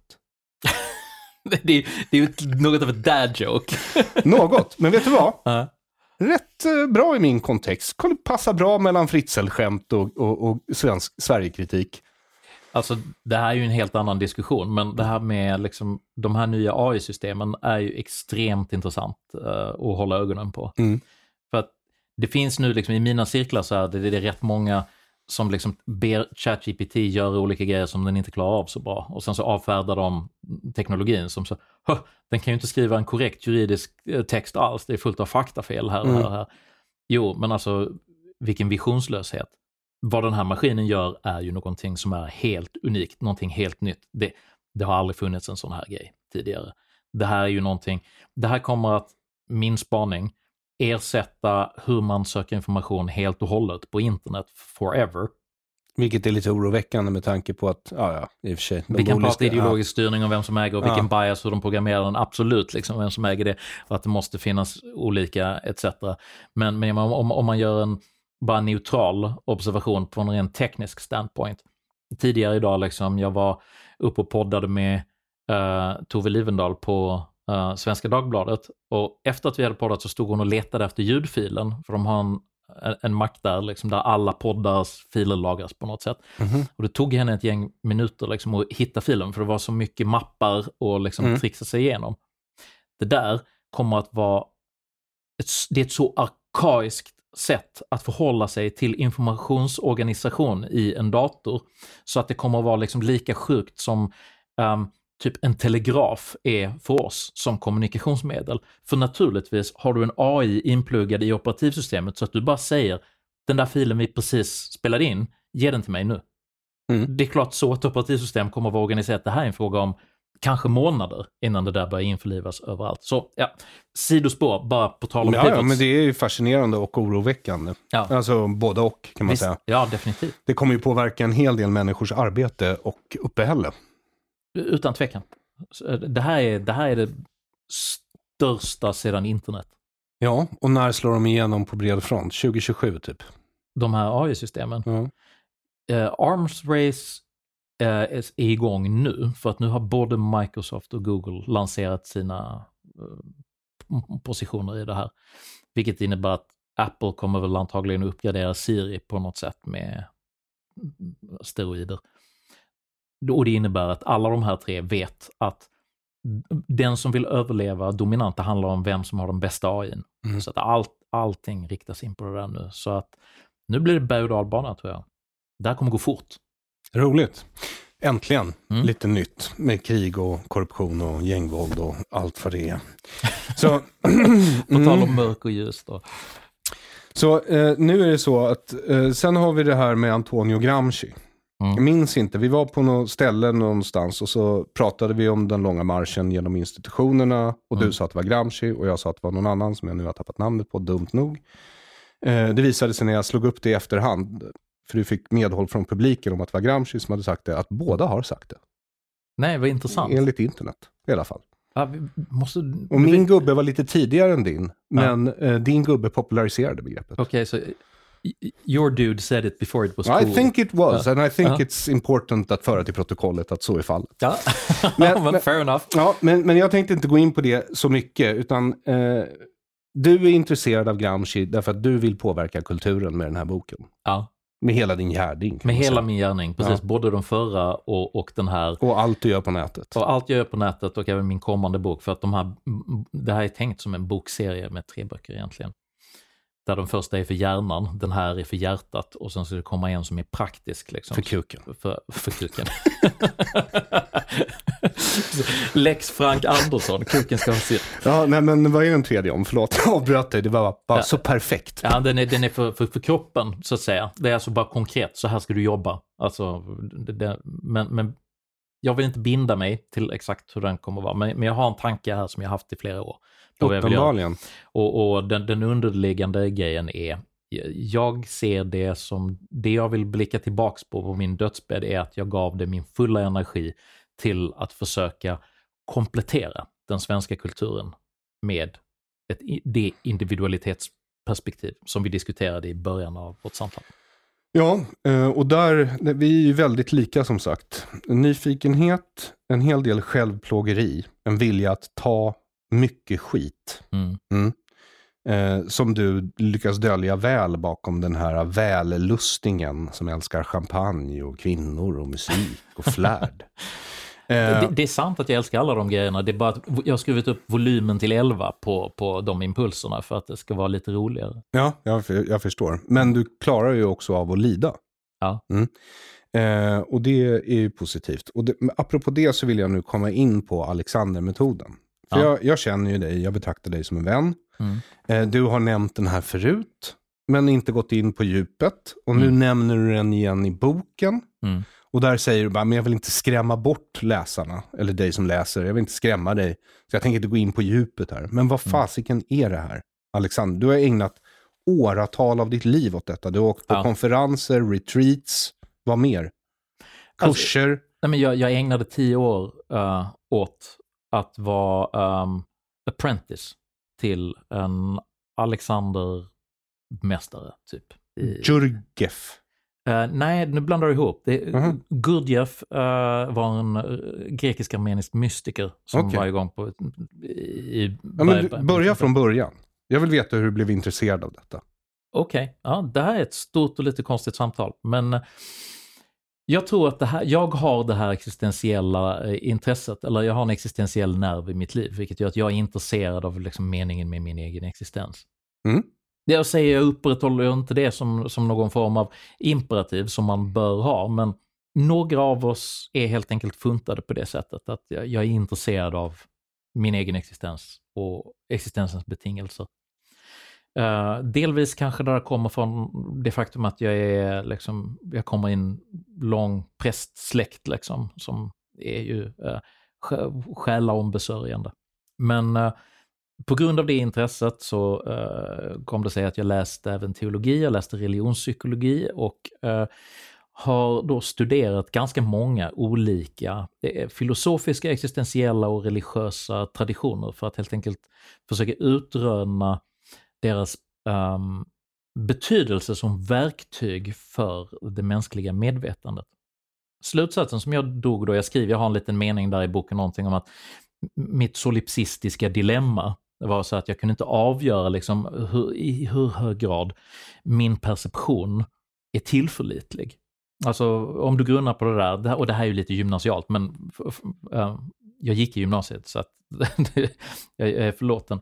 det, är, det är ju något av ett dad joke. något, men vet du vad? Uh. Rätt eh, bra i min kontext. Kan passa bra mellan Fritzl-skämt och, och, och svensk Sverigekritik. Alltså det här är ju en helt annan diskussion, men det här med liksom, de här nya A I-systemen är ju extremt intressant uh, att hålla ögonen på. Mm. För att det finns nu liksom i mina cirklar så här, det, det är rätt många som liksom ber ChatGPT göra olika grejer som den inte klarar av så bra. Och sen så avfärdar de teknologin som så, den kan ju inte skriva en korrekt juridisk text alls. Det är fullt av faktafel här och mm. här, här. Jo, men alltså vilken visionslöshet. Vad den här maskinen gör är ju någonting som är helt unikt, någonting helt nytt. Det, det har aldrig funnits en sån här grej tidigare. Det här är ju någonting, det här kommer att, min spaning, ersätta hur man söker information helt och hållet på internet forever. Vilket är lite oroväckande med tanke på att, ja ja, i och för sig. Vi kan prata ideologisk ja. styrning om vem som äger och vilken ja. bias, hur de programmerar den, absolut, liksom vem som äger det, och att det måste finnas olika et cetera. Men, men om, om man gör en bara neutral observation på en rent teknisk standpoint. Tidigare idag, liksom, jag var uppe och poddade med uh, Tove Livendal på Uh, Svenska Dagbladet, och efter att vi hade poddat så stod hon och letade efter ljudfilen, för de har en, en mack där, liksom, där alla poddars filer lagras på något sätt. Mm-hmm. Och det tog henne ett gäng minuter liksom, att hitta filen, för det var så mycket mappar och liksom, mm. trixa sig igenom. Det där kommer att vara ett, det är ett så arkaiskt sätt att förhålla sig till informationsorganisation i en dator, så att det kommer att vara liksom lika sjukt som um, typ en telegraf är för oss som kommunikationsmedel. För naturligtvis har du en A I inpluggad i operativsystemet så att du bara säger, den där filen vi precis spelade in, ge den till mig nu. Mm. Det är klart så att operativsystem kommer att vara organiserat. Det här är en fråga om kanske månader innan det där börjar införlivas överallt. Så ja, sidospår, bara på tal om ja, ja, men det är ju fascinerande och oroväckande. Ja. Alltså både och kan man Visst, säga. Ja, definitivt. Det kommer ju påverka en hel del människors arbete och uppehälle. Utan tvekan. Det här är det, här är det största sedan internet. Ja, och när slår de igenom på bred front? tjugo tjugosju typ. De här A I-systemen. Ja. Uh, Arms Race uh, är igång nu, för att nu har både Microsoft och Google lanserat sina uh, positioner i det här. Vilket innebär att Apple kommer väl antagligen uppgradera Siri på något sätt med steroider. Och det innebär att alla de här tre vet att den som vill överleva dominant, det handlar om vem som har den bästa A I:n. Mm. Så att allt, allting riktas in på det där nu. Så att nu blir det berg- och dalbana, tror jag. Det här kommer gå fort. Roligt. Äntligen Mm. lite nytt med krig och korruption och gängvåld och allt vad det är. Så, på tal om mörk och ljus då. Så eh, nu är det så att eh, sen har vi det här med Antonio Gramsci. Mm. Jag minns inte, vi var på något ställe någonstans och så pratade vi om den långa marschen genom institutionerna och Mm. du sa att det var Gramsci och jag sa att det var någon annan som jag nu har tappat namnet på, dumt nog. Eh, det visade sig när jag slog upp det i efterhand, för du fick medhåll från publiken om att det var Gramsci som hade sagt det, att båda har sagt det. Nej, vad intressant. Enligt internet i alla fall. Ja, vi måste... Och min gubbe var lite tidigare än din, men ja. eh, din gubbe populariserade begreppet. Okej, okay, så your dude said it before it was cool. I think it was, ja. and I think ja. it's important att föra till protokollet att så är fallet. Ja, men, men fair enough. Ja, men, men jag tänkte inte gå in på det så mycket, utan eh, du är intresserad av Gramsci därför att du vill påverka kulturen med den här boken. Ja. Med hela din gärning. Med hela min gärning, precis. Ja. Både de förra och, och den här. Och allt du gör på nätet. Och allt jag gör på nätet och även min kommande bok. För att de här, det här är tänkt som en bokserie med tre böcker egentligen. där den första är för hjärnan, den här är för hjärtat och sen ska det komma en som är praktisk. Liksom. För kuken. För, för kuken. Lex Frank Andersson, kuken ska ha sitt. Ja, nej, men vad är den tredje om? Förlåt, jag avbröt dig, det var bara ja. så perfekt. Ja, den är, den är för, för, för kroppen så att säga. Det är alltså bara konkret, så här ska du jobba. Alltså, det, det, men, men jag vill inte binda mig till exakt hur den kommer att vara, men, men jag har en tanke här som jag haft i flera år. Uppenbarligen. Och, och den, den underliggande grejen är, jag ser det som, det jag vill blicka tillbaks på på min dödsbädd är att jag gav det min fulla energi till att försöka komplettera den svenska kulturen med ett, det individualitetsperspektiv som vi diskuterade i början av vårt samtal. Ja, och där, vi är ju väldigt lika som sagt. Nyfikenhet, en hel del självplågeri, en vilja att ta mycket skit. Mm. Mm. Eh, som du lyckas dölja väl bakom den här vällustingen som älskar champagne och kvinnor och musik och flärd. eh, det, det är sant att jag älskar alla de grejerna. Det är bara att jag har skrivit upp volymen till elva på, på de impulserna för att det ska vara lite roligare. Ja, jag, jag förstår. Men du klarar ju också av att lida. Ja. Mm. Eh, och det är ju positivt. Och det, apropå det så vill jag nu komma in på Alexander-metoden. För ja. jag, jag känner ju dig, jag betraktar dig som en vän. Mm. Eh, du har nämnt den här förut, men inte gått in på djupet. Och nu mm. nämner du den igen i boken. Mm. Och där säger du bara, men jag vill inte skrämma bort läsarna. Eller dig som läser, jag vill inte skrämma dig. Så jag tänker inte gå in på djupet här. Men vad fasiken är det här, Alexander? Du har ägnat åratal av ditt liv åt detta. Du har åkt på ja. konferenser, retreats, vad mer? Kurser? Alltså, nej men jag, jag ägnade tio år uh, åt att vara um, apprentice till en Alexander-mästare typ. I, Gurdjieff. Uh, nej, nu blandar du ihop. Det, uh-huh. Gurdjieff uh, var en uh, grekisk-armenisk mystiker som okay. var igång på... I, i, ja, men du, börja från början. Jag vill veta hur du blev intresserad av detta. Okej, okay. Ja, det här är ett stort och lite konstigt samtal. Men... Uh, Jag tror att det här, jag har det här existentiella intresset, eller jag har en existentiell nerv i mitt liv, vilket gör att jag är intresserad av liksom meningen med min egen existens. Mm. Det jag säger, jag upprätthåller inte det som, som någon form av imperativ som man bör ha, men några av oss är helt enkelt funtade på det sättet att jag, jag är intresserad av min egen existens och existensens betingelser. Uh, delvis kanske det kommer från det faktum att jag är liksom, jag kommer i en lång prästsläkt liksom, som är ju uh, själaombesörjande. Men uh, på grund av det intresset så uh, kom det sig att jag läste även teologi, jag läste religionspsykologi och uh, har då studerat ganska många olika eh, filosofiska, existentiella och religiösa traditioner för att helt enkelt försöka utröna deras um, betydelse som verktyg för det mänskliga medvetandet. Slutsatsen som jag drog då, jag skriver, jag har en liten mening där i boken någonting om att mitt solipsistiska dilemma var så att jag kunde inte avgöra liksom hur, i hur hög grad min perception är tillförlitlig. Alltså om du grunnar på det där, och det här är ju lite gymnasialt, men uh, jag gick i gymnasiet så att jag är förlåten.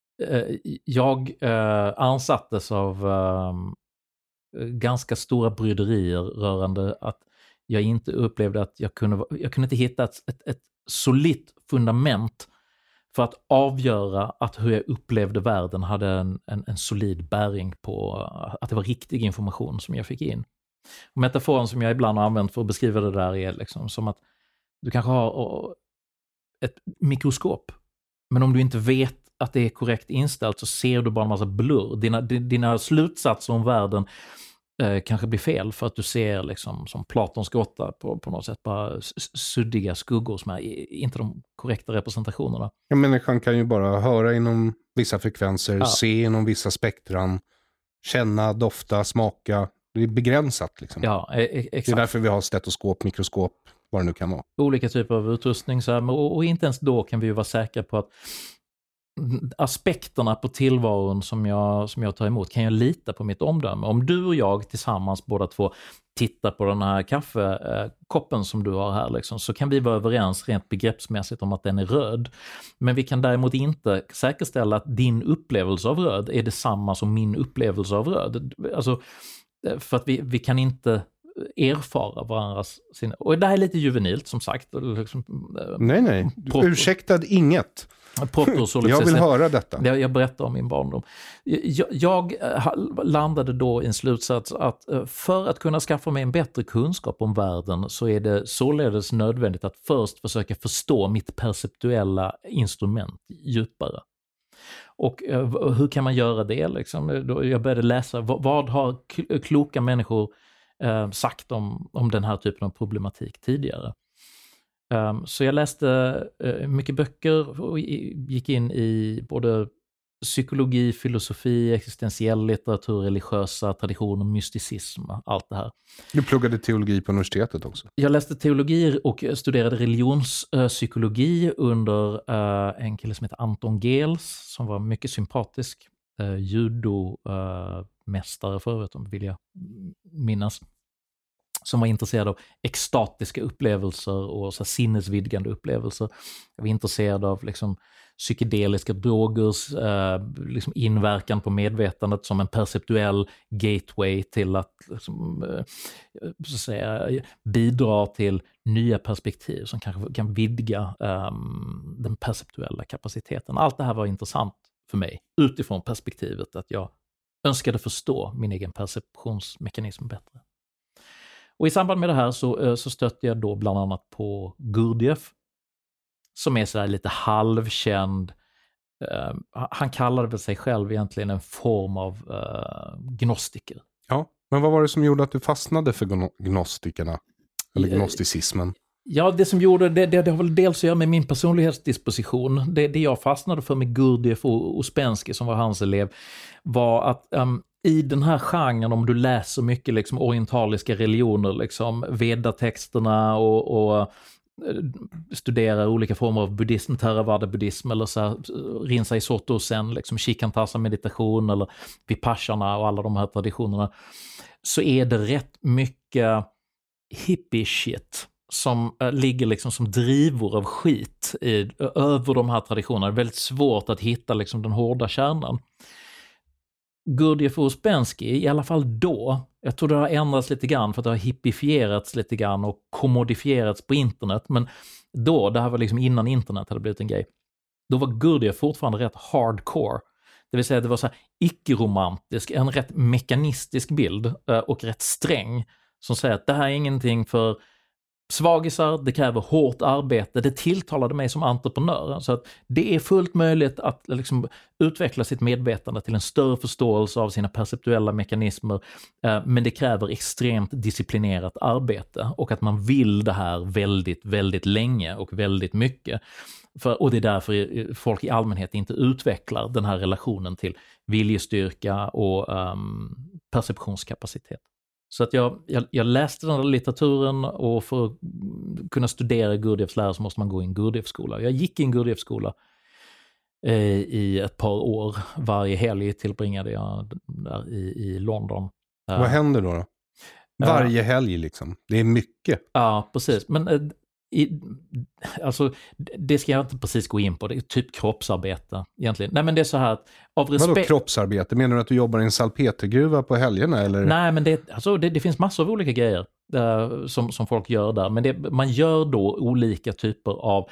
Jag eh, ansattes av eh, ganska stora bryderier rörande att jag inte upplevde att jag kunde, jag kunde inte hitta ett, ett, ett solitt fundament för att avgöra att hur jag upplevde världen hade en, en, en solid bäring på att det var riktig information som jag fick in. Och metaforen som jag ibland har använt för att beskriva det där är liksom som att du kanske har ett mikroskop, men om du inte vet att det är korrekt inställt så ser du bara en massa blurr. Dina, dina slutsatser om världen eh, kanske blir fel för att du ser liksom som Platons grotta på, på något sätt bara suddiga skuggor som är inte de korrekta representationerna. Ja, människan kan ju bara höra inom vissa frekvenser, ja. Se inom vissa spektran, känna, dofta, smaka. Det är begränsat liksom. Ja, exakt. Det är därför vi har stetoskop, mikroskop, vad det nu kan vara. Olika typer av utrustning så här, och, och inte ens då kan vi ju vara säkra på att aspekterna på tillvaron som jag, som jag tar emot, kan jag lita på mitt omdöme? Om du och jag tillsammans båda två tittar på den här kaffekoppen som du har här liksom, så kan vi vara överens rent begreppsmässigt om att den är röd. Men vi kan däremot inte säkerställa att din upplevelse av röd är detsamma som min upplevelse av röd. Alltså, för att vi, vi kan inte erfara varandras sinne. Och det här är lite juvenilt som sagt. Liksom, nej, nej. Proto. Ursäktad inget. Jag vill höra detta. Jag, jag berättar om min barndom. Jag, jag landade då i en slutsats att för att kunna skaffa mig en bättre kunskap om världen så är det således nödvändigt att först försöka förstå mitt perceptuella instrument djupare. Och uh, hur kan man göra det? Liksom? Jag började läsa, vad, vad har kloka människor uh, sagt om, om den här typen av problematik tidigare? Um, så jag läste uh, mycket böcker och gick in i både psykologi, filosofi, existentiell litteratur, religiösa traditioner, mysticism, allt det här. Du pluggade teologi på universitetet också? Jag läste teologi och studerade religionspsykologi under uh, en kille som heter Anton Gehls, som var mycket sympatisk, uh, judomästare uh, för övrigt, vill jag minnas, som var intresserad av extatiska upplevelser och så här, sinnesvidgande upplevelser. Jag var intresserad av liksom psykedeliska drogers eh, liksom inverkan på medvetandet som en perceptuell gateway till att, liksom, eh, så att säga, bidra till nya perspektiv som kanske kan vidga eh, den perceptuella kapaciteten. Allt det här var intressant för mig utifrån perspektivet att jag önskade förstå min egen perceptionsmekanism bättre. Och i samband med det här så, så stötte jag då bland annat på Gurdjieff, som är så här lite halvkänd. Uh, han kallade väl sig själv egentligen en form av uh, gnostiker. Ja, men vad var det som gjorde att du fastnade för gnostikerna? Eller gnosticismen? Ja, det som gjorde det, det, det har väl dels att göra med min personlighetsdisposition. Det, det jag fastnade för med Gurdjieff och Ouspensky, som var hans elev, var att um, i den här genren, om du läser mycket liksom orientaliska religioner, liksom Veda-texterna och, och studerar olika former av buddhism, Theravada-buddhism eller så här, Rinzai Soto Zen, liksom Shikantaza-meditation eller Vipassana och alla de här traditionerna, så är det rätt mycket hippie-shit som äh, ligger liksom som drivor av skit i, över de här traditionerna. Det är väldigt svårt att hitta liksom den hårda kärnan. Gurdjieff och Ouspensky, i alla fall då, jag tror det har ändrats lite grann för att det har hippifierats lite grann och kommodifierats på internet, men då, det här var liksom innan internet hade blivit en grej, då var Gurdjieff fortfarande rätt hardcore. Det vill säga det var så här icke-romantisk, en rätt mekanistisk bild och rätt sträng som säger att det här är ingenting för svagisar, det kräver hårt arbete. Det tilltalade mig som entreprenör. Så att det är fullt möjligt att liksom utveckla sitt medvetande till en större förståelse av sina perceptuella mekanismer, men det kräver extremt disciplinerat arbete och att man vill det här väldigt, väldigt länge och väldigt mycket. För, och det är därför folk i allmänhet inte utvecklar den här relationen till viljestyrka och um, perceptionskapacitet. Så att jag, jag, jag läste den här litteraturen, och för att kunna studera Gurdjieffs lära så måste man gå i en Gurdjieff-skola. Jag gick i en Gurdjieff-skola eh, i ett par år. Varje helg tillbringade jag där i, i London. Vad händer då? då? Varje helg liksom? Det är mycket. Ja, precis. Men eh, i, alltså, det ska jag inte precis gå in på. Det är typ kroppsarbete egentligen. Nej, men det är så här att av respekt... Vadå kroppsarbete? Menar du att du jobbar i en salpetergruva på helgerna? Eller? Nej, men det, alltså, det, det finns massor av olika grejer uh, som, som folk gör där. Men det, man gör då olika typer av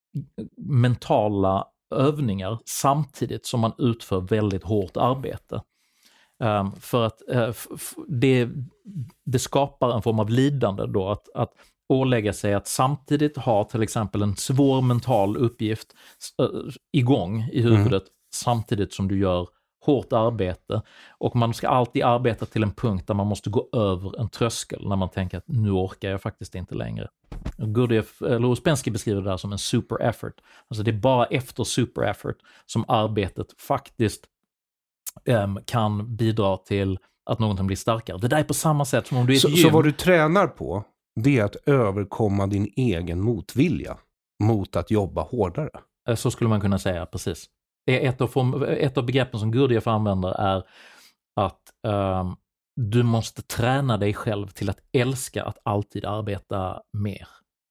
mentala övningar samtidigt som man utför väldigt hårt arbete. Um, för att uh, f- f- det, det skapar en form av lidande då att, att ålägga sig att samtidigt ha till exempel en svår mental uppgift uh, igång i huvudet mm. samtidigt som du gör hårt arbete, och man ska alltid arbeta till en punkt där man måste gå över en tröskel när man tänker att nu orkar jag faktiskt inte längre. Gurdjieff, eller Ouspensky beskriver det här som en super effort. Alltså det är bara efter super effort som arbetet faktiskt um, kan bidra till att någonting blir starkare. Det där är på samma sätt som om du är ett så, gym. Så vad du tränar på, det är att överkomma din egen motvilja mot att jobba hårdare. Så skulle man kunna säga, precis. Ett av, form, ett av begreppen som Gurdjieff använder är att um, du måste träna dig själv till att älska att alltid arbeta mer.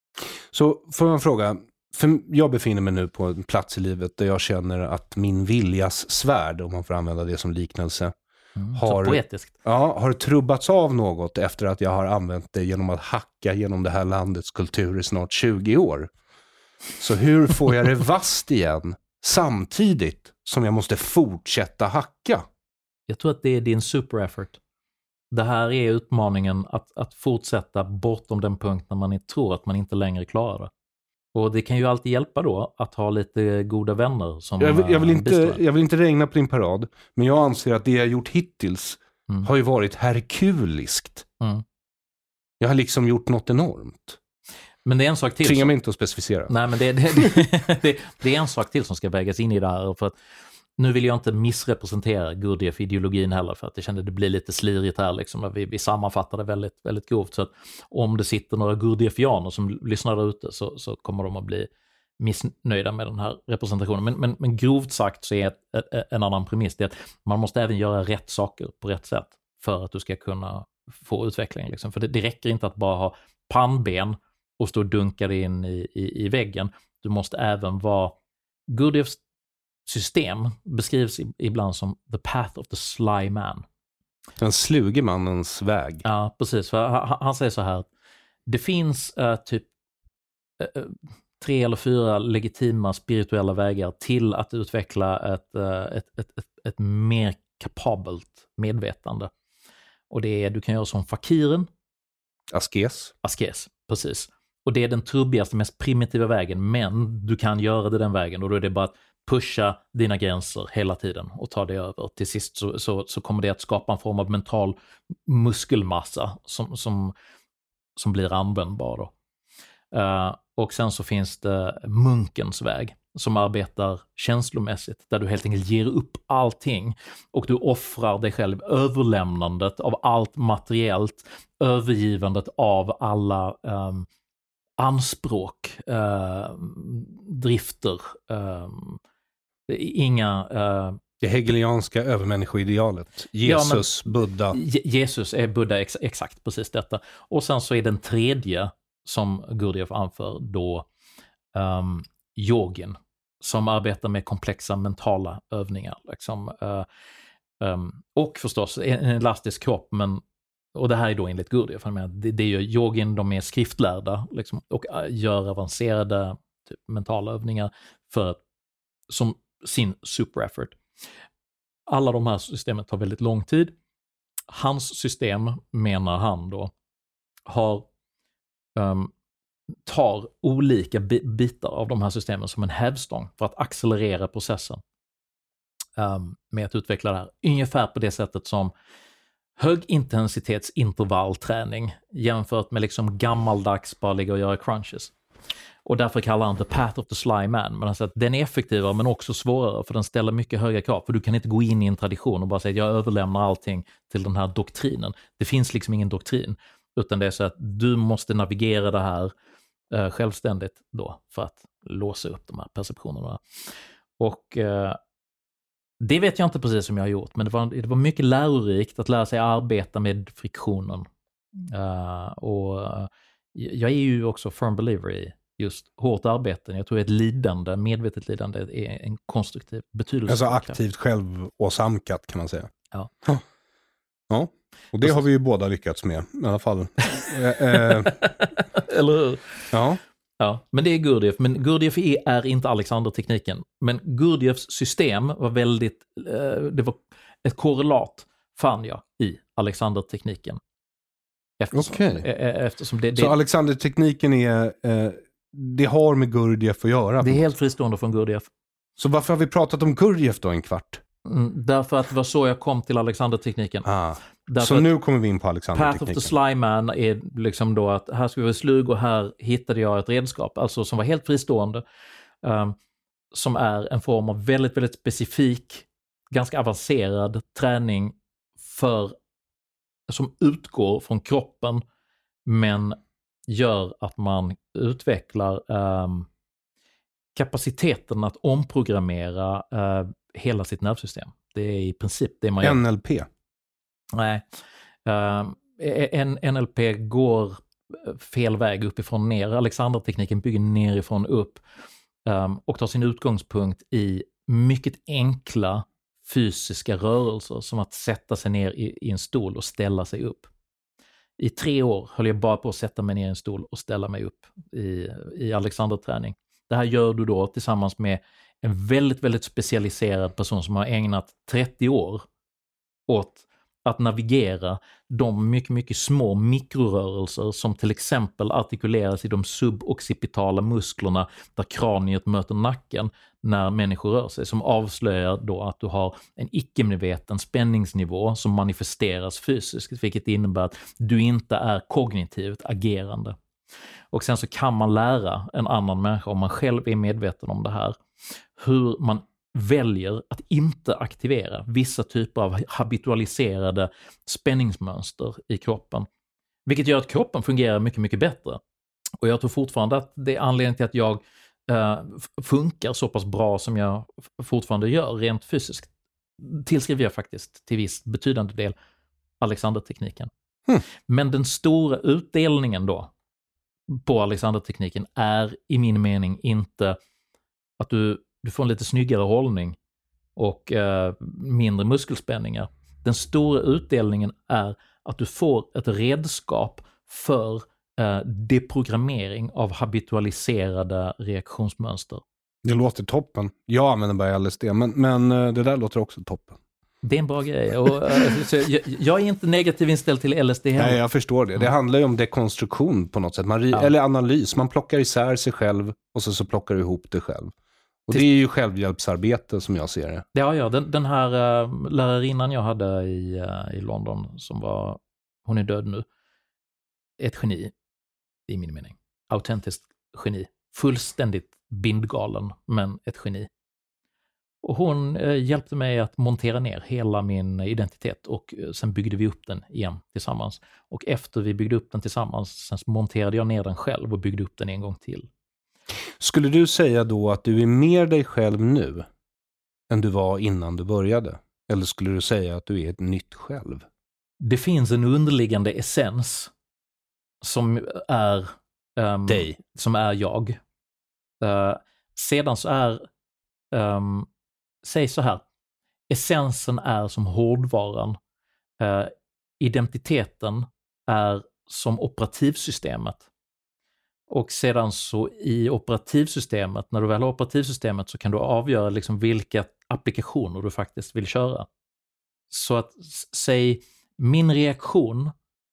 Så får jag fråga, för jag befinner mig nu på en plats i livet där jag känner att min viljas svärd, om man får använda det som liknelse, mm, har, så poetiskt. Ja, har trubbats av något efter att jag har använt det genom att hacka genom det här landets kultur i snart tjugo år. Så hur får jag det vast igen samtidigt som jag måste fortsätta hacka? Jag tror att det är din super effort. Det här är utmaningen att, att fortsätta bortom den punkt när man tror att man inte längre klarar det. Och det kan ju alltid hjälpa då att ha lite goda vänner som jag vill, jag vill, inte, bistår. jag vill inte regna på din parad, men jag anser att det jag gjort hittills mm. har ju varit herkuliskt. Mm. Jag har liksom gjort något enormt. Men det är en sak till. Tvinga som... mig inte att specificera. Nej, men det, det, det, det, det är en sak till som ska vägas in i det här. För att nu vill jag inte missrepresentera Gurdjieff-ideologin heller, för att jag kände att det blir lite slirigt här. Liksom. Vi, vi sammanfattar det väldigt, väldigt grovt. Så att om det sitter några Gurdjieffianer som lyssnar där ute så, så kommer de att bli missnöjda med den här representationen. Men, men, men grovt sagt så är ett, ett, en annan premiss det att man måste även göra rätt saker på rätt sätt för att du ska kunna få utveckling. Liksom. För det, det räcker inte att bara ha pannben och stå och dunka in i, i, i väggen. Du måste även vara... Gurdjieffs system beskrivs ibland som the path of the sly man. Den sluge mannens väg. Ja, precis. För han, han säger så här. Det finns uh, typ uh, tre eller fyra legitima spirituella vägar till att utveckla ett, uh, ett, ett, ett, ett mer kapabelt medvetande. Och det är, du kan göra som fakiren. Askes. Askes, precis. Och det är den trubbigaste, mest primitiva vägen, men du kan göra det den vägen och då är det bara att pusha dina gränser hela tiden och ta det över. Till sist så, så, så kommer det att skapa en form av mental muskelmassa som, som, som blir användbar då. Uh, och sen så finns det munkens väg som arbetar känslomässigt, där du helt enkelt ger upp allting och du offrar dig själv, överlämnandet av allt materiellt, övergivandet av alla um, anspråk, uh, drifter, um, inga... Uh, det hegelianska övermänniskoidealet. Jesus, ja, men, Buddha. Je- Jesus är Buddha, ex- exakt precis detta. Och sen så är den tredje som Gurdjieff anför då um, yogin, som arbetar med komplexa mentala övningar. Liksom, uh, um, och förstås en, en elastisk kropp, men och det här är då enligt Gurdjieff, det, det är ju yogin, de är skriftlärda liksom, och gör avancerade typ, mentala övningar för att, som sin super effort. Alla de här systemen tar väldigt lång tid. Hans system, menar han då, har um, tar olika bitar av de här systemen som en hävstång för att accelerera processen um, med att utveckla det här. Ungefär på det sättet som högintensitetsintervallträning jämfört med liksom gammaldags bara ligga och göra crunches. Och därför kallar han the path of the sly man. Men alltså att den är effektivare men också svårare, för den ställer mycket höga krav. För du kan inte gå in i en tradition och bara säga att jag överlämnar allting till den här doktrinen. Det finns liksom ingen doktrin, utan det är så att du måste navigera det här eh, självständigt då för att låsa upp de här perceptionerna. Och eh, det vet jag inte precis som jag har gjort, men det var, det var mycket lärorikt att lära sig arbeta med friktionen. Uh, och uh, jag är ju också firm believer i just hårt arbete. Jag tror att ett lidande, medvetet lidande är en konstruktiv betydelse. Alltså aktivt självåsamkat kan man säga. Ja. Ja, och det har vi ju båda lyckats med i alla fall. Eller hur? Ja. Ja, men det är Gurdjieff. Men Gurdjieff är, är inte Alexander-tekniken. Men Gurdjieffs system var väldigt, eh, det var ett korrelat fann jag i Alexander-tekniken. Eftersom, Okej. eh, eftersom det, det, Så Alexander-tekniken är, eh, det har med Gurdjieff att göra? Det är helt fristående från Gurdjieff. Så varför har vi pratat om Gurdjieff då en kvart? Mm, därför att det var så jag kom till Alexander-tekniken. Ah. Därför Så nu kommer vi in på Alexander-tekniken. Path of the Sly Man är liksom då att här ska vi vara slug och här hittade jag ett redskap, alltså som var helt fristående, um, som är en form av väldigt, väldigt specifik, ganska avancerad träning för, som utgår från kroppen men gör att man utvecklar um, kapaciteten att omprogrammera uh, hela sitt nervsystem. Det är i princip det man gör. N L P? Nej. Uh, en, N L P går fel väg uppifrån ner. Alexander-tekniken bygger nerifrån upp um, och tar sin utgångspunkt i mycket enkla fysiska rörelser som att sätta sig ner i, i en stol och ställa sig upp. I tre år höll jag bara på att sätta mig ner i en stol och ställa mig upp i, i Alexander-träning. Det här gör du då tillsammans med en väldigt, väldigt specialiserad person som har ägnat trettio år åt att navigera de mycket, mycket små mikrorörelser som till exempel artikuleras i de suboccipitala musklerna där kraniet möter nacken när människor rör sig, som avslöjar då att du har en icke-medveten spänningsnivå som manifesteras fysiskt, vilket innebär att du inte är kognitivt agerande. Och sen så kan man lära en annan människa, om man själv är medveten om det här, hur man väljer att inte aktivera vissa typer av habitualiserade spänningsmönster i kroppen. Vilket gör att kroppen fungerar mycket, mycket bättre. Och jag tror fortfarande att det är anledningen till att jag eh, funkar så pass bra som jag fortfarande gör rent fysiskt. Tillskriver jag faktiskt till viss betydande del Alexander-tekniken. Mm. Men den stora utdelningen då på Alexander-tekniken är i min mening inte att du Du får en lite snyggare hållning och eh, mindre muskelspänningar. Den stora utdelningen är att du får ett redskap för eh, deprogrammering av habitualiserade reaktionsmönster. Det låter toppen. Jag använder bara L S D, men, men det där låter också toppen. Det är en bra grej. Och, så jag, jag är inte negativ inställd till L S D heller. Nej, jag förstår det. Det handlar ju om dekonstruktion på något sätt. Man, ja. Eller analys. Man plockar isär sig själv och så, så plockar du ihop det själv. Och det är ju självhjälpsarbete som jag ser det. Ja, ja. Den, den här uh, lärarinnan jag hade i, uh, i London som var, hon är död nu. Ett geni, i min mening. Autentiskt geni. Fullständigt bindgalen, men ett geni. Och hon uh, hjälpte mig att montera ner hela min identitet och uh, sen byggde vi upp den igen tillsammans. Och efter vi byggde upp den tillsammans, sen monterade jag ner den själv och byggde upp den en gång till. Skulle du säga då att du är mer dig själv nu än du var innan du började? Eller skulle du säga att du är ett nytt själv? Det finns en underliggande essens som är um, dig, som är jag. Uh, sedan så är um, säg så här, essensen är som hårdvaran. Uh, identiteten är som operativsystemet. Och sedan så i operativsystemet, när du väl har operativsystemet så kan du avgöra liksom vilka applikationer du faktiskt vill köra. Så att säg min reaktion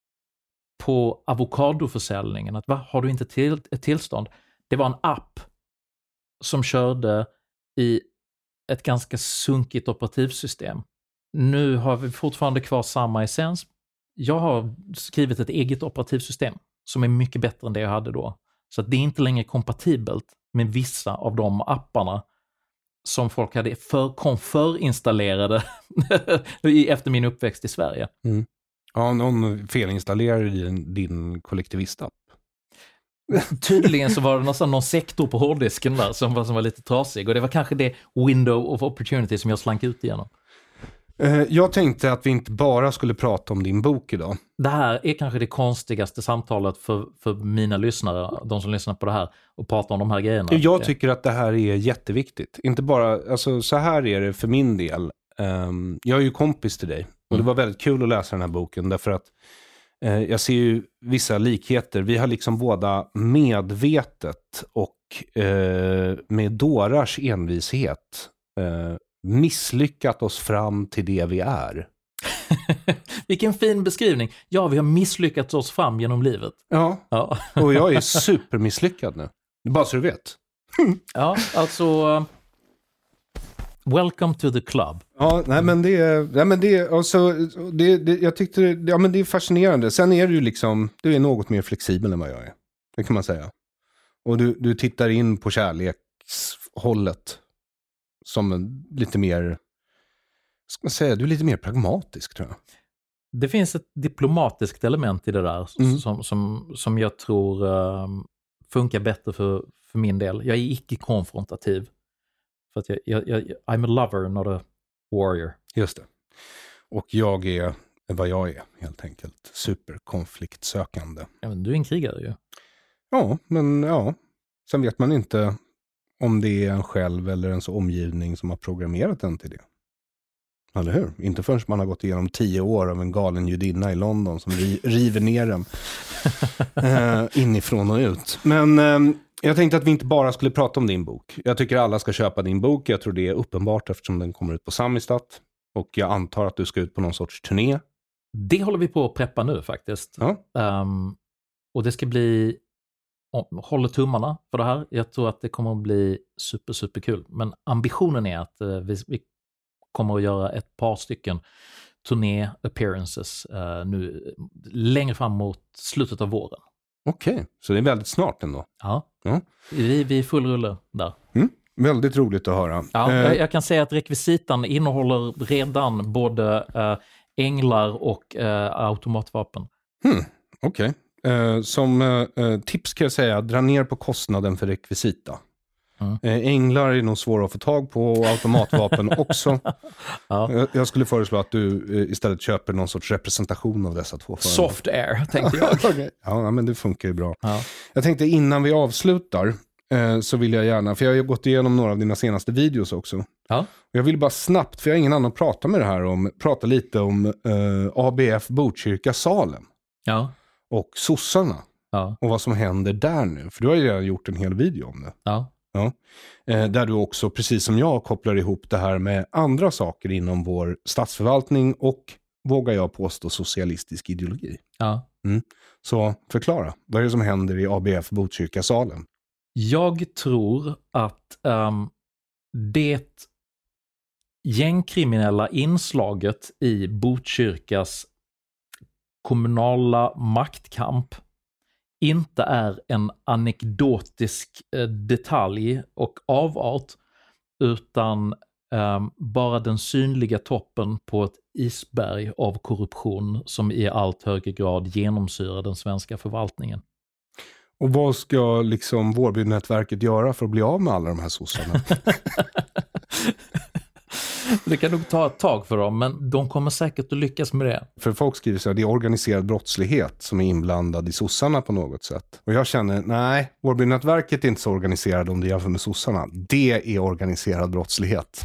på avokadoförsäljningen, att va, har du inte till, ett tillstånd? Det var en app som körde i ett ganska sunkigt operativsystem. Nu har vi fortfarande kvar samma essens. Jag har skrivit ett eget operativsystem som är mycket bättre än det jag hade då. Så att det är inte längre kompatibelt med vissa av de apparna som folk hade för, kom förinstallerade efter min uppväxt i Sverige. Mm. Ja, någon felinstallerade din, din kollektivistapp. Tydligen så var det någon, någon sektor på hårddisken där som var, som var lite trasig. Och det var kanske det window of opportunity som jag slank ut igenom. Jag tänkte att vi inte bara skulle prata om din bok idag. Det här är kanske det konstigaste samtalet för, för mina lyssnare, de som lyssnar på det här, och prata om de här grejerna. Jag tycker att det här är jätteviktigt. Inte bara, alltså så här är det för min del. Um, jag är ju kompis till dig och det var väldigt kul att läsa den här boken därför att uh, jag ser ju vissa likheter. Vi har liksom båda medvetet och uh, med dårars envishet uh, misslyckat oss fram till det vi är. Vilken fin beskrivning. Ja, vi har misslyckats oss fram genom livet. Ja, ja. Och jag är supermisslyckad nu. Bara så du vet. Ja, alltså... Welcome to the club. Ja, nej men det är... Nej, men det är alltså, det, det, jag tyckte... Ja, men det är fascinerande. Sen är du ju liksom... Du är något mer flexibel än vad jag är. Det kan man säga. Och du, du tittar in på kärlekshållet som en, lite mer... Ska man säga, du är lite mer pragmatisk, tror jag. Det finns ett diplomatiskt element i det där mm. som, som, som jag tror um, funkar bättre för, för min del. Jag är icke-konfrontativ. För att jag, jag, jag, I'm a lover, not a warrior. Just det. Och jag är vad jag är, helt enkelt. Superkonfliktsökande. Ja, men du är en krigare ju. Ja, men ja. Sen vet man inte om det är en själv eller ens omgivning som har programmerat en till det. Eller hur? Inte förrän man har gått igenom tio år av en galen judinna i London som ri- river ner den eh, inifrån och ut. Men eh, jag tänkte att vi inte bara skulle prata om din bok. Jag tycker alla ska köpa din bok. Jag tror det är uppenbart eftersom den kommer ut på Samistat. Och jag antar att du ska ut på någon sorts turné. Det håller vi på att preppa nu faktiskt. Ja. Um, och det ska bli, håller tummarna för det här. Jag tror att det kommer att bli super, super kul. Men ambitionen är att uh, vi, vi kommer att göra ett par stycken turné-appearances uh, nu längre fram mot slutet av våren. Okej, okay. Så det är väldigt snart ändå. Ja, ja. Vi, vi är full rulle där. Mm. Väldigt roligt att höra. Ja, eh. jag, jag kan säga att rekvisitan innehåller redan både uh, änglar och uh, automatvapen. Hmm. Okej. Okay. Eh, som eh, tips kan jag säga, dra ner på kostnaden för rekvisita. Mm. Eh, änglar är nog svåra att få tag på och automatvapen också. Ja. jag, jag skulle föreslå att du eh, istället köper någon sorts representation av dessa två föremål. Soft Air, tänkte jag. Okay. Ja, men det funkar ju bra. Ja. Jag tänkte innan vi avslutar eh, så vill jag gärna, för jag har ju gått igenom några av dina senaste videos också. Ja. Jag vill bara snabbt, för jag har ingen annan att prata med det här om, prata lite om eh, A B F Botkyrka Salem. Ja. Och sossarna. Ja. Och vad som händer där nu. För du har ju redan gjort en hel video om det. Ja. Ja. Eh, där du också, precis som jag, kopplar ihop det här med andra saker inom vår statsförvaltning och, vågar jag påstå, socialistisk ideologi. Ja. Mm. Så förklara, vad är det som händer i A B F Botkyrka Salem? Jag tror att um, det gängkriminella inslaget i Botkyrkas kommunala maktkamp inte är en anekdotisk eh, detalj och avart, utan eh, bara den synliga toppen på ett isberg av korruption som i allt högre grad genomsyrar den svenska förvaltningen. Och vad ska liksom Vårbynätverket göra för att bli av med alla de här sossarna? Det kan nog ta ett tag för dem, men de kommer säkert att lyckas med det. För folk skriver så att det är organiserad brottslighet som är inblandad i sossarna på något sätt. Och jag känner, nej, Vårbynätverket är inte så organiserad om det jämför med sossarna. Det är organiserad brottslighet.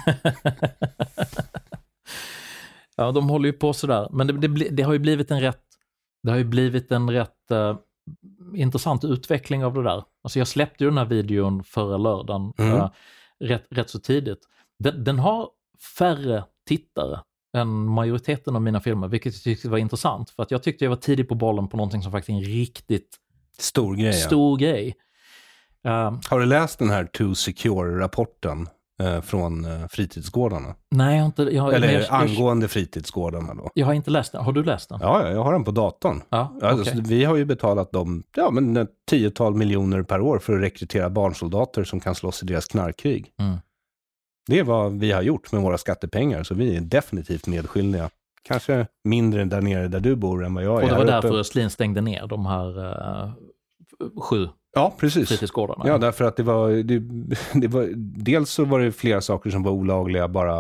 Ja, de håller ju på sådär. Men det, det, det har ju blivit en rätt, det har ju blivit en rätt uh, intressant utveckling av det där. Alltså jag släppte ju den här videon förra lördagen mm. uh, rätt, rätt så tidigt. Den, den har färre tittare än majoriteten av mina filmer, vilket jag tyckte var intressant. För att jag tyckte jag var tidig på bollen på någonting som faktiskt är en riktigt stor grej. Stor ja. grej. Uh, har du läst den här Too Secure-rapporten uh, från uh, fritidsgårdarna? Nej, jag har inte. Jag, Eller jag, angående fritidsgårdarna då? Jag har inte läst den. Har du läst den? Ja, jag har den på datorn. Ja, alltså, okay. Vi har ju betalat dem ja, men ett tiotal miljoner per år för att rekrytera barnsoldater som kan slåss i deras knarkkrig. Mm. Det är vad vi har gjort med våra skattepengar, så vi är definitivt medskyldiga. Kanske mindre där nere där du bor än vad jag är. Och det var här därför uppe. Östlin stängde ner de här uh, sju ja, precis. fritidsgårdarna. Ja, därför att det var, det, det var... Dels så var det flera saker som var olagliga bara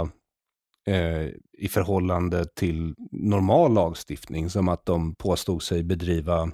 eh, i förhållande till normal lagstiftning. Som att de påstod sig bedriva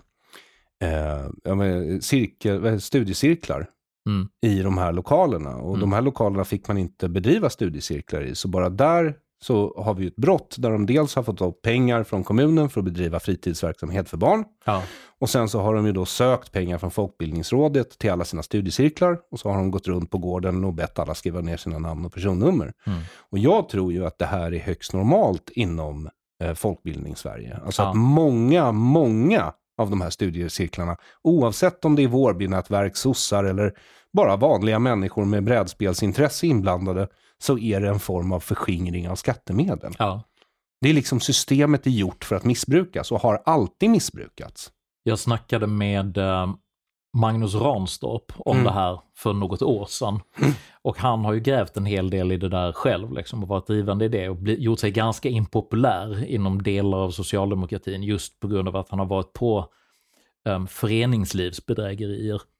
eh, ja, men, cirkel, studiecirklar. Mm. i de här lokalerna. Och mm. de här lokalerna fick man inte bedriva studiecirklar i. Så bara där så har vi ett brott där de dels har fått upp pengar från kommunen för att bedriva fritidsverksamhet för barn. Ja. Och sen så har de ju då sökt pengar från Folkbildningsrådet till alla sina studiecirklar. Och så har de gått runt på gården och bett alla skriva ner sina namn och personnummer. Mm. Och jag tror ju att det här är högst normalt inom eh, Folkbildningssverige. Alltså ja. att många, många av de här studiecirklarna, oavsett om det är Vårbynätverk, sossar eller bara vanliga människor med brädspelsintresse inblandade, så är det en form av förskingring av skattemedel. Ja. Det är liksom systemet är gjort för att missbrukas och har alltid missbrukats. Jag snackade med eh, Magnus Ranstorp om mm. det här för något år sedan. Mm. Och han har ju grävt en hel del i det där själv liksom, och varit drivande i det och bli, gjort sig ganska impopulär inom delar av socialdemokratin just på grund av att han har varit på um, föreningslivsbedrägerier.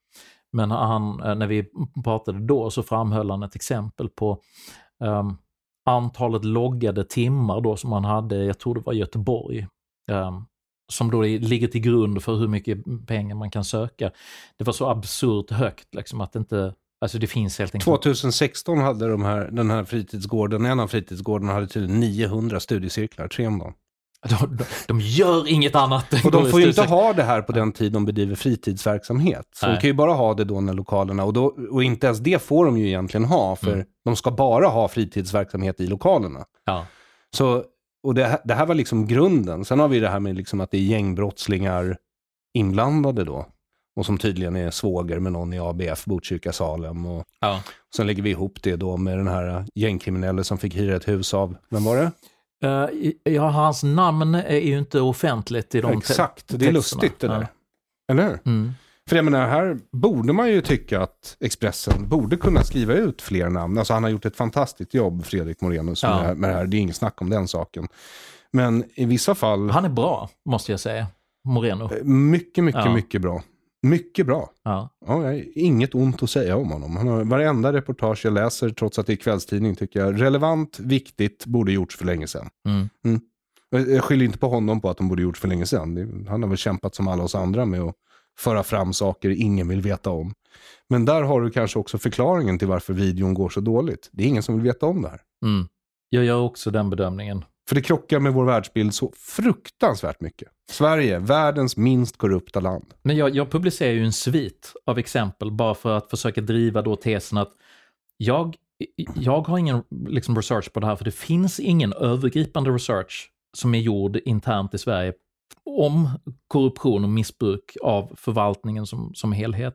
Men han, när vi pratade då så framhöll han ett exempel på um, antalet loggade timmar då som han hade, jag tror det var Göteborg, um, som då ligger till grund för hur mycket pengar man kan söka. Det var så absurt högt liksom att det inte, alltså det finns helt enkelt. tjugohundrasexton hade de här, den här fritidsgården, en av fritidsgårdarna hade till niohundra studiecirklar, tre om dagen. De, de, de gör inget annat. Och de får ju inte ha det här på den tid de bedriver fritidsverksamhet. Så Nej. de kan ju bara ha det då när lokalerna, och, då, och inte ens det får de ju egentligen ha, för mm. de ska bara ha fritidsverksamhet i lokalerna. Ja. Så, och det, det här var liksom grunden. Sen har vi det här med liksom att det är gängbrottslingar inblandade då. Och som tydligen är svåger med någon i A B F, Botkyrka, Salem. Och ja. Sen lägger vi ihop det då med den här gängkriminellen som fick hyra ett hus av, vem var det? Uh, ja, hans namn är ju inte offentligt i de Exakt, te- det är lustigt det där. Ja. Eller hur? Mm. För jag menar, här borde man ju tycka att Expressen borde kunna skriva ut fler namn. Alltså han har gjort ett fantastiskt jobb, Fredrik Morenus, ja. med, det här, med det här. Det är ingen snack om den saken. Men i vissa fall... Han är bra, måste jag säga. Moreno. Mycket, mycket, ja. mycket bra. Mycket bra. Ja. Ja, jag har inget ont att säga om honom. Han har varenda reportage jag läser, trots att det är kvällstidning, tycker jag relevant, viktigt, borde gjorts för länge sedan. Mm. Mm. Jag skyller inte på honom på att de borde gjorts för länge sedan. Han har väl kämpat som alla oss andra med att föra fram saker ingen vill veta om. Men där har du kanske också förklaringen till varför videon går så dåligt. Det är ingen som vill veta om det här. Mm. Jag gör också den bedömningen. För det krockar med vår världsbild så fruktansvärt mycket. Sverige, världens minst korrupta land. Men jag, jag publicerar ju en svit av exempel bara för att försöka driva då tesen att jag, jag har ingen liksom research på det här, för det finns ingen övergripande research som är gjord internt i Sverige om korruption och missbruk av förvaltningen som, som helhet.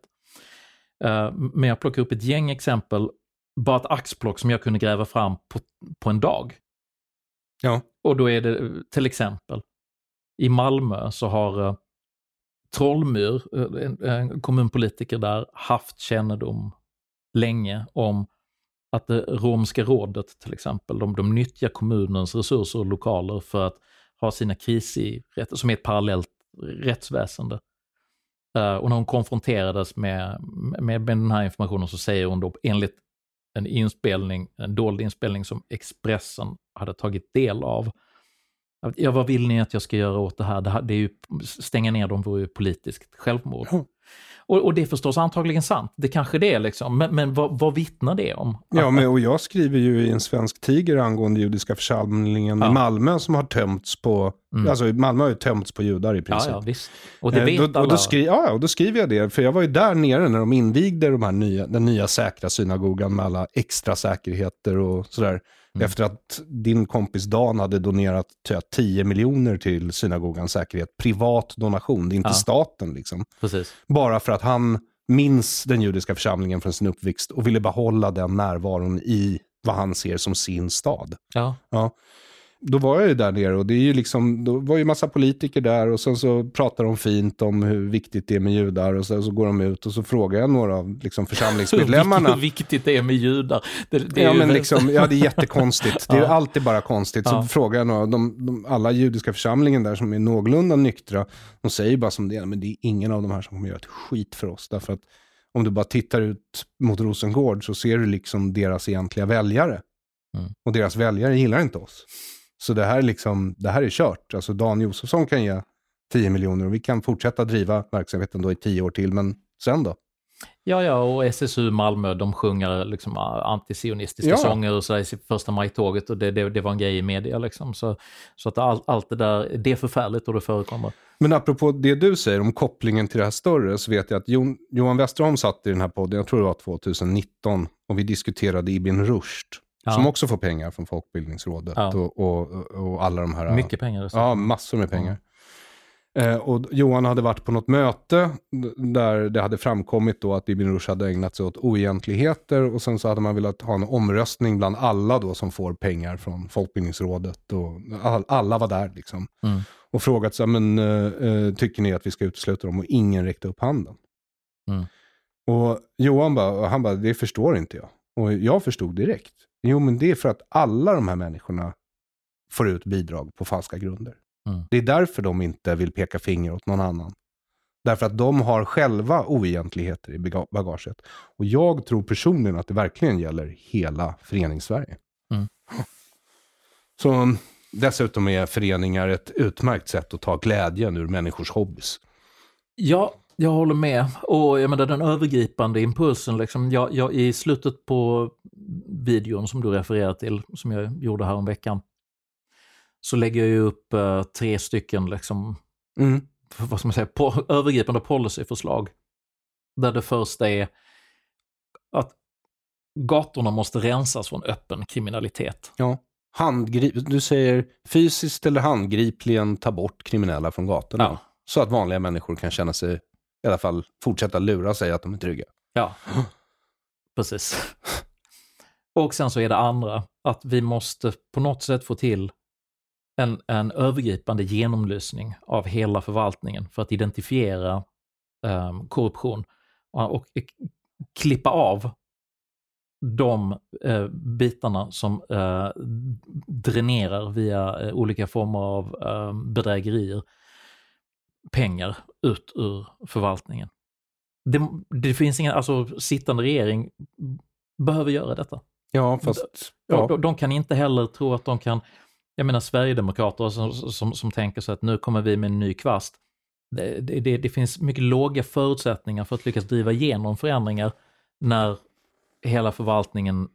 Uh, men jag plockar upp ett gäng exempel, bara ett axplock som jag kunde gräva fram på, på en dag. Ja. Och då är det till exempel i Malmö så har uh, Trollmyr, uh, en, en kommunpolitiker där, haft kännedom länge om att det romska rådet till exempel, de, de nyttjar kommunens resurser och lokaler för att ha sina kris i rätt, som är ett parallellt rättsväsende. Uh, och när hon konfronterades med, med, med den här informationen så säger hon då enligt en inspelning, en dold inspelning som Expressen hade tagit del av. Ja, vad vill ni att jag ska göra åt det här? Det, här, det är ju, stänga ner dem vore ju politiskt självmord. Mm. Och, och det är förstås antagligen sant. Det kanske det är liksom. Men, men vad, vad vittnar det om? Ja, men, och jag skriver ju i en svensk tiger angående judiska församlingen ja. i Malmö som har tömts på, mm. alltså Malmö har ju tömts på judar i princip. Ja, ja visst. Och det vet eh, då, alla. Och då, skri- ja, och då skriver jag det, för jag var ju där nere när de invigde de här nya, den nya säkra synagogan med alla extra säkerheter och sådär. Mm. Efter att din kompis Dan hade donerat tio miljoner till synagogans säkerhet. Privat donation, det är inte ja. staten liksom. Precis. Bara för att han minns den judiska församlingen från sin uppväxt och ville behålla den närvaron i vad han ser som sin stad. Ja. Ja. Då var jag ju där nere och det är ju liksom, då var ju massa politiker där och sen så pratar de fint om hur viktigt det är med judar och sen så går de ut och så frågar jag några av liksom församlingsmedlemmarna. Hur viktigt det är med judar. Det, det ja, är men väl... liksom, ja, det är jättekonstigt. Det är ja. alltid bara konstigt. Så ja. frågar jag några av de, de, alla judiska församlingen där som är någorlunda nyktra. De säger bara som det är, men det är ingen av de här som kommer göra ett skit för oss. Därför att om du bara tittar ut mot Rosengård så ser du liksom deras egentliga väljare. Mm. Och deras väljare gillar inte oss. Så det här, är liksom, det här är kört. Alltså Dan Josefsson kan ge tio miljoner och vi kan fortsätta driva verksamheten då i tio år till. Men sen då? Ja, ja, och S S U Malmö, de sjunger liksom antisionistiska ja. sånger och så i första majtåget och det, det, det var en grej i media liksom. Så, så att all, allt det där, det är förfärligt och det förekommer. Men apropå det du säger om kopplingen till det här större så vet jag att Jon, Johan Westerholm satt i den här podden, jag tror det var tjugonitton, och vi diskuterade Ibn Rushd. Ja. Som också får pengar från Folkbildningsrådet ja. och, och, och alla de här... Mycket pengar. Så. Ja, massor med pengar. Mm. Eh, och Johan hade varit på något möte där det hade framkommit då att Ibn Rushd hade ägnat sig åt oegentligheter och sen så hade man velat ha en omröstning bland alla då som får pengar från Folkbildningsrådet och all, alla var där liksom. Mm. Och frågat så men eh, tycker ni att vi ska utesluta dem? Och ingen räckte upp handen. Mm. Och Johan bara, han bara, det förstår inte jag. Och jag förstod direkt. Jo, men det är för att alla de här människorna får ut bidrag på falska grunder. Mm. Det är därför de inte vill peka finger åt någon annan. Därför att de har själva oegentligheter i bagaget. Och jag tror personligen att det verkligen gäller hela föreningssverige. Mm. Så dessutom är föreningar ett utmärkt sätt att ta glädjen ur människors hobbys. Ja, jag håller med. Och jag menar den övergripande impulsen, liksom, jag, jag, i slutet på videon som du refererar till, som jag gjorde här om veckan, så lägger jag ju upp uh, tre stycken liksom, mm. vad ska man säga, på, övergripande policyförslag. Där det första är att gatorna måste rensas från öppen kriminalitet. Ja. Handgrip, du säger fysiskt eller handgripligen ta bort kriminella från gatorna. Ja. Så att vanliga människor kan känna sig, i alla fall fortsätta lura sig att de är trygga. Ja, precis. Och sen så är det andra, att vi måste på något sätt få till en, en övergripande genomlysning av hela förvaltningen för att identifiera um, korruption och, och klippa av de eh, bitarna som eh, dränerar via eh, olika former av eh, bedrägerier pengar ut ur förvaltningen. Det, det finns ingen, alltså sittande regering behöver göra detta. Ja, fast... De, ja. de, de kan inte heller tro att de kan, jag menar Sverigedemokrater som, som, som tänker så att nu kommer vi med en ny kvast. Det, det, det finns mycket låga förutsättningar för att lyckas driva igenom förändringar när hela förvaltningen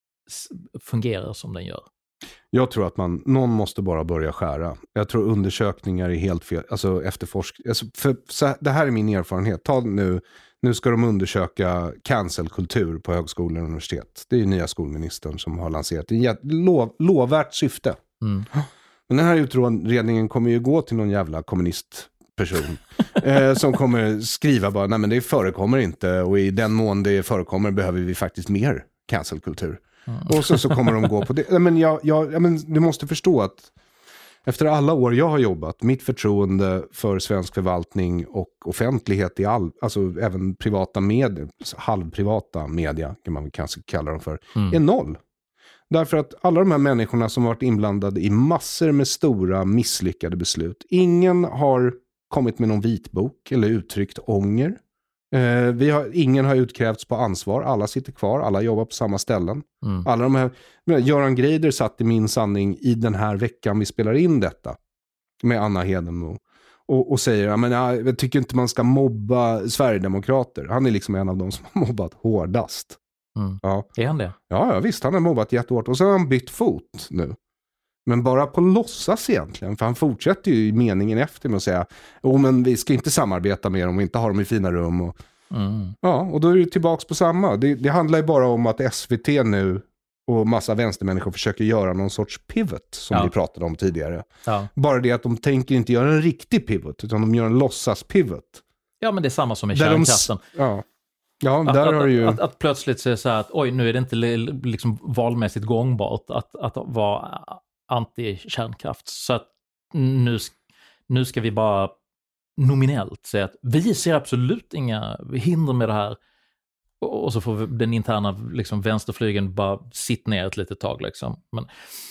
fungerar som den gör. Jag tror att man, någon måste bara börja skära. Jag tror undersökningar är helt fel. Alltså efterforsk... Alltså för, så, det här är min erfarenhet. Ta nu, nu ska de undersöka cancelkultur på högskolor och universitet. Det är ju nya skolministern som har lanserat det. Ett lov, lovvärt syfte. Mm. Men den här utredningen kommer ju gå till någon jävla kommunistperson eh, som kommer skriva bara, nej men det förekommer inte och i den mån det förekommer behöver vi faktiskt mer cancelkultur. Mm. Och så, så kommer de gå på det. Men, jag, jag, men du måste förstå att efter alla år jag har jobbat, mitt förtroende för svensk förvaltning och offentlighet i all, alltså även privata medier, halvprivata media kan man kanske kalla dem för, mm. är noll. Därför att alla de här människorna som har varit inblandade i massor med stora misslyckade beslut, ingen har kommit med någon vitbok eller uttryckt ånger. Eh, vi har, ingen har utkrävts på ansvar, alla sitter kvar, alla jobbar på samma ställen. Mm. Alla de här, Göran Greider satt i min sanning i den här veckan vi spelar in detta med Anna Hedenmo och, och säger, ja, men jag, jag tycker inte man ska mobba Sverigedemokrater. Han är liksom en av de som har mobbat hårdast. Mm. Ja. Är han det? Ja, ja, visst, han har mobbat jättehårt och så har han bytt fot nu. Men bara på låtsas egentligen, för han fortsätter ju i meningen efter med att säga, oh, men vi ska inte samarbeta med dem och inte ha dem i fina rum. Och, mm. ja, och då är det tillbaks på samma. Det, det handlar ju bara om att S V T nu och massa vänstermänniskor försöker göra någon sorts pivot som ja. vi pratade om tidigare. Ja. Bara det att de tänker inte göra en riktig pivot utan de gör en låtsas pivot. Ja, men det är samma som i kärnkraften. De, ja. Ja, att, där att, har ju... att, att plötsligt säga så här att oj, nu är det inte liksom valmässigt gångbart att, att vara anti-kärnkraft. Så att nu, nu ska vi bara nominellt säga att vi ser absolut inga hinder med det här. Och så får vi den interna liksom, vänsterflygen bara sitta ner ett litet tag. Liksom. Men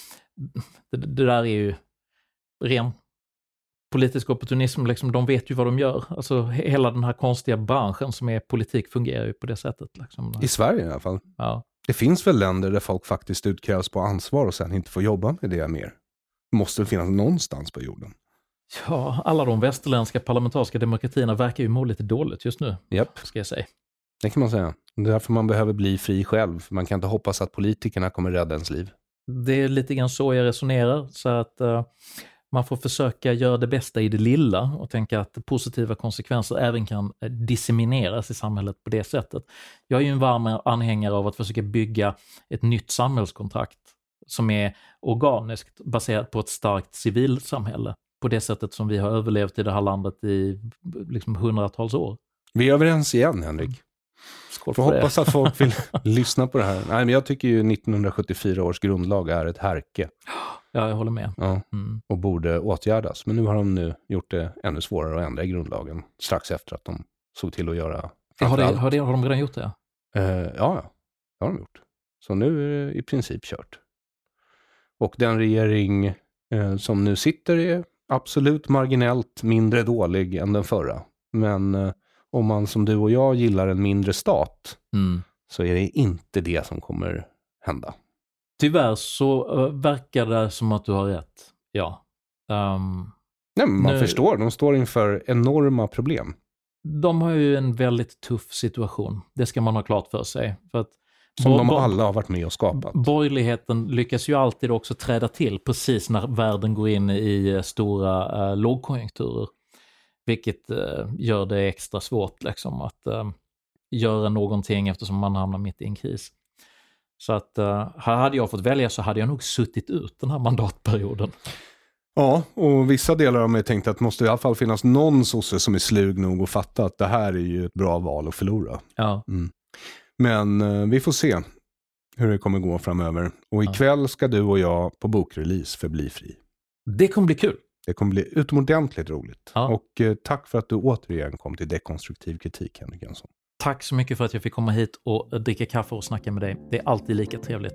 det, det där är ju ren politisk opportunism, liksom, de vet ju vad de gör. Alltså hela den här konstiga branschen som är politik fungerar ju på det sättet. Liksom. I Sverige i alla fall. Ja. Det finns väl länder där folk faktiskt utkrävs på ansvar och sen inte får jobba med det mer. Det måste finnas någonstans på jorden. Ja, alla de västerländska parlamentariska demokratierna verkar ju må lite dåligt just nu. Japp. Ska jag säga. Det kan man säga. Det är därför man behöver bli fri själv. Man kan inte hoppas att politikerna kommer rädda ens liv. Det är lite grann så jag resonerar. Så att uh, man får försöka göra det bästa i det lilla och tänka att positiva konsekvenser även kan dissemineras i samhället på det sättet. Jag är ju en varm anhängare av att försöka bygga ett nytt samhällskontrakt som är organiskt baserat på ett starkt civilsamhälle. På det sättet som vi har överlevt i det här landet i liksom hundratals år. Vi är överens igen, Henrik. Skål för Får hoppas att folk vill lyssna på det här. Nej, men jag tycker ju nittonhundrasjuttiofyra års grundlag är ett härke. Ja, jag håller med. Ja, mm. Och borde åtgärdas. Men nu har de nu gjort det ännu svårare att ändra i grundlagen. Strax efter att de såg till att göra... Ja, har, det, har, det, har de redan gjort det? Uh, ja, ja. Det har de gjort. Så nu är det i princip kört. Och den regering uh, som nu sitter är absolut marginellt mindre dålig än den förra. Men eh, om man som du och jag gillar en mindre stat Mm. så är det inte det som kommer hända. Tyvärr så uh, verkar det som att du har rätt. Ja. Um, Nej, men man nu, förstår, de står inför enorma problem. De har ju en väldigt tuff situation. Det ska man ha klart för sig. För att Som bo- de bo- alla har varit med och skapat. Borgerligheten lyckas ju alltid också träda till precis när världen går in i uh, stora uh, lågkonjunkturer. Vilket uh, gör det extra svårt liksom, att uh, göra någonting eftersom man hamnar mitt i en kris. Så att uh, hade jag fått välja så hade jag nog suttit ut den här mandatperioden. Ja, och vissa delar av mig tänkte att det måste i alla fall finnas någon sosse som är slug nog och fatta att det här är ju ett bra val att förlora. Ja. Mm. Men uh, vi får se hur det kommer gå framöver. Och ikväll ska du och jag på bokrelease för Bli fri. Det kommer bli kul. Det kommer bli utomordentligt roligt. Ja. Och uh, tack för att du återigen kom till Dekonstruktiv kritik, Henrik Jönsson. Tack så mycket för att jag fick komma hit och dricka kaffe och snacka med dig. Det är alltid lika trevligt.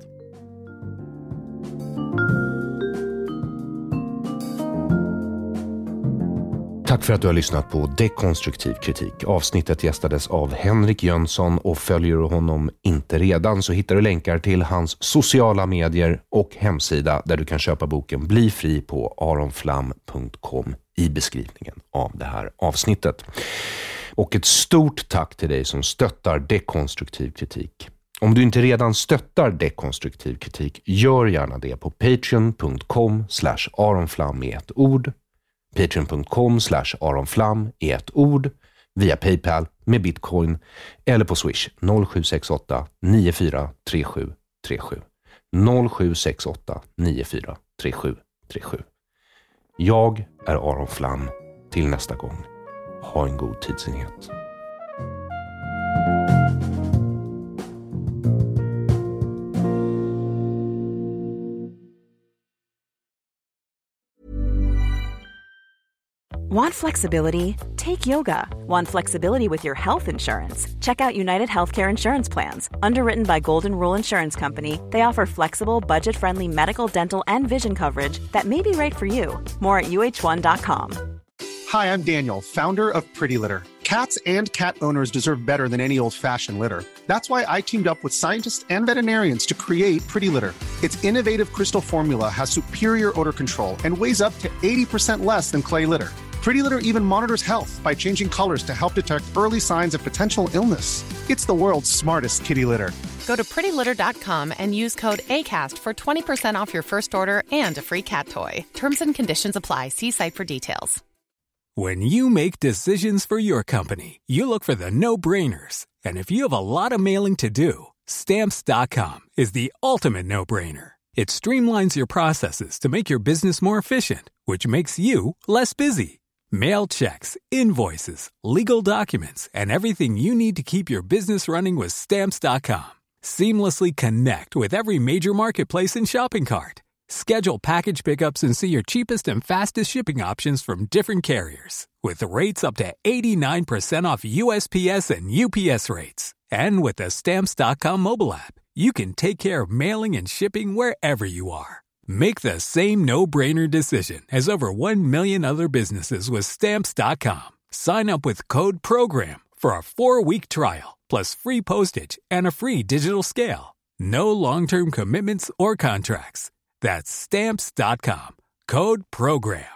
Tack för att du har lyssnat på Dekonstruktiv kritik. Avsnittet gästades av Henrik Jönsson och följer du honom inte redan så hittar du länkar till hans sociala medier och hemsida där du kan köpa boken Bli fri på aronflam punkt com i beskrivningen av det här avsnittet. Och ett stort tack till dig som stöttar Dekonstruktiv kritik. Om du inte redan stöttar Dekonstruktiv kritik, gör gärna det på patreon punkt com slash aronflam med ett ord. patreon punkt com slash aronflam i ett ord, via PayPal med Bitcoin eller på Swish noll sju sex åtta nio fyra tre sju tre sju. noll sju sex åtta nio fyra tre sju tre sju. Jag är Aron Flam. Till nästa gång. Ha en god tidsenhet. Want flexibility? Take yoga. Want flexibility with your health insurance? Check out United Healthcare Insurance Plans. Underwritten by Golden Rule Insurance Company, they offer flexible, budget-friendly medical, dental, and vision coverage that may be right for you. More at U H one dot com. Hi, I'm Daniel, founder of Pretty Litter. Cats and cat owners deserve better than any old-fashioned litter. That's why I teamed up with scientists and veterinarians to create Pretty Litter. Its innovative crystal formula has superior odor control and weighs up to eighty percent less than clay litter. Pretty Litter even monitors health by changing colors to help detect early signs of potential illness. It's the world's smartest kitty litter. Go to pretty litter dot com and use code ACAST for twenty percent off your first order and a free cat toy. Terms and conditions apply. See site for details. When you make decisions for your company, you look for the no-brainers. And if you have a lot of mailing to do, stamps dot com is the ultimate no-brainer. It streamlines your processes to make your business more efficient, which makes you less busy. Mail checks, invoices, legal documents, and everything you need to keep your business running with stamps dot com. Seamlessly connect with every major marketplace and shopping cart. Schedule package pickups and see your cheapest and fastest shipping options from different carriers. With rates up to eighty-nine percent off U S P S and U P S rates. And with the stamps dot com mobile app, you can take care of mailing and shipping wherever you are. Make the same no-brainer decision as over one million other businesses with stamps dot com. Sign up with code PROGRAM for a four-week trial, plus free postage and a free digital scale. No long-term commitments or contracts. That's stamps dot com. Code PROGRAM.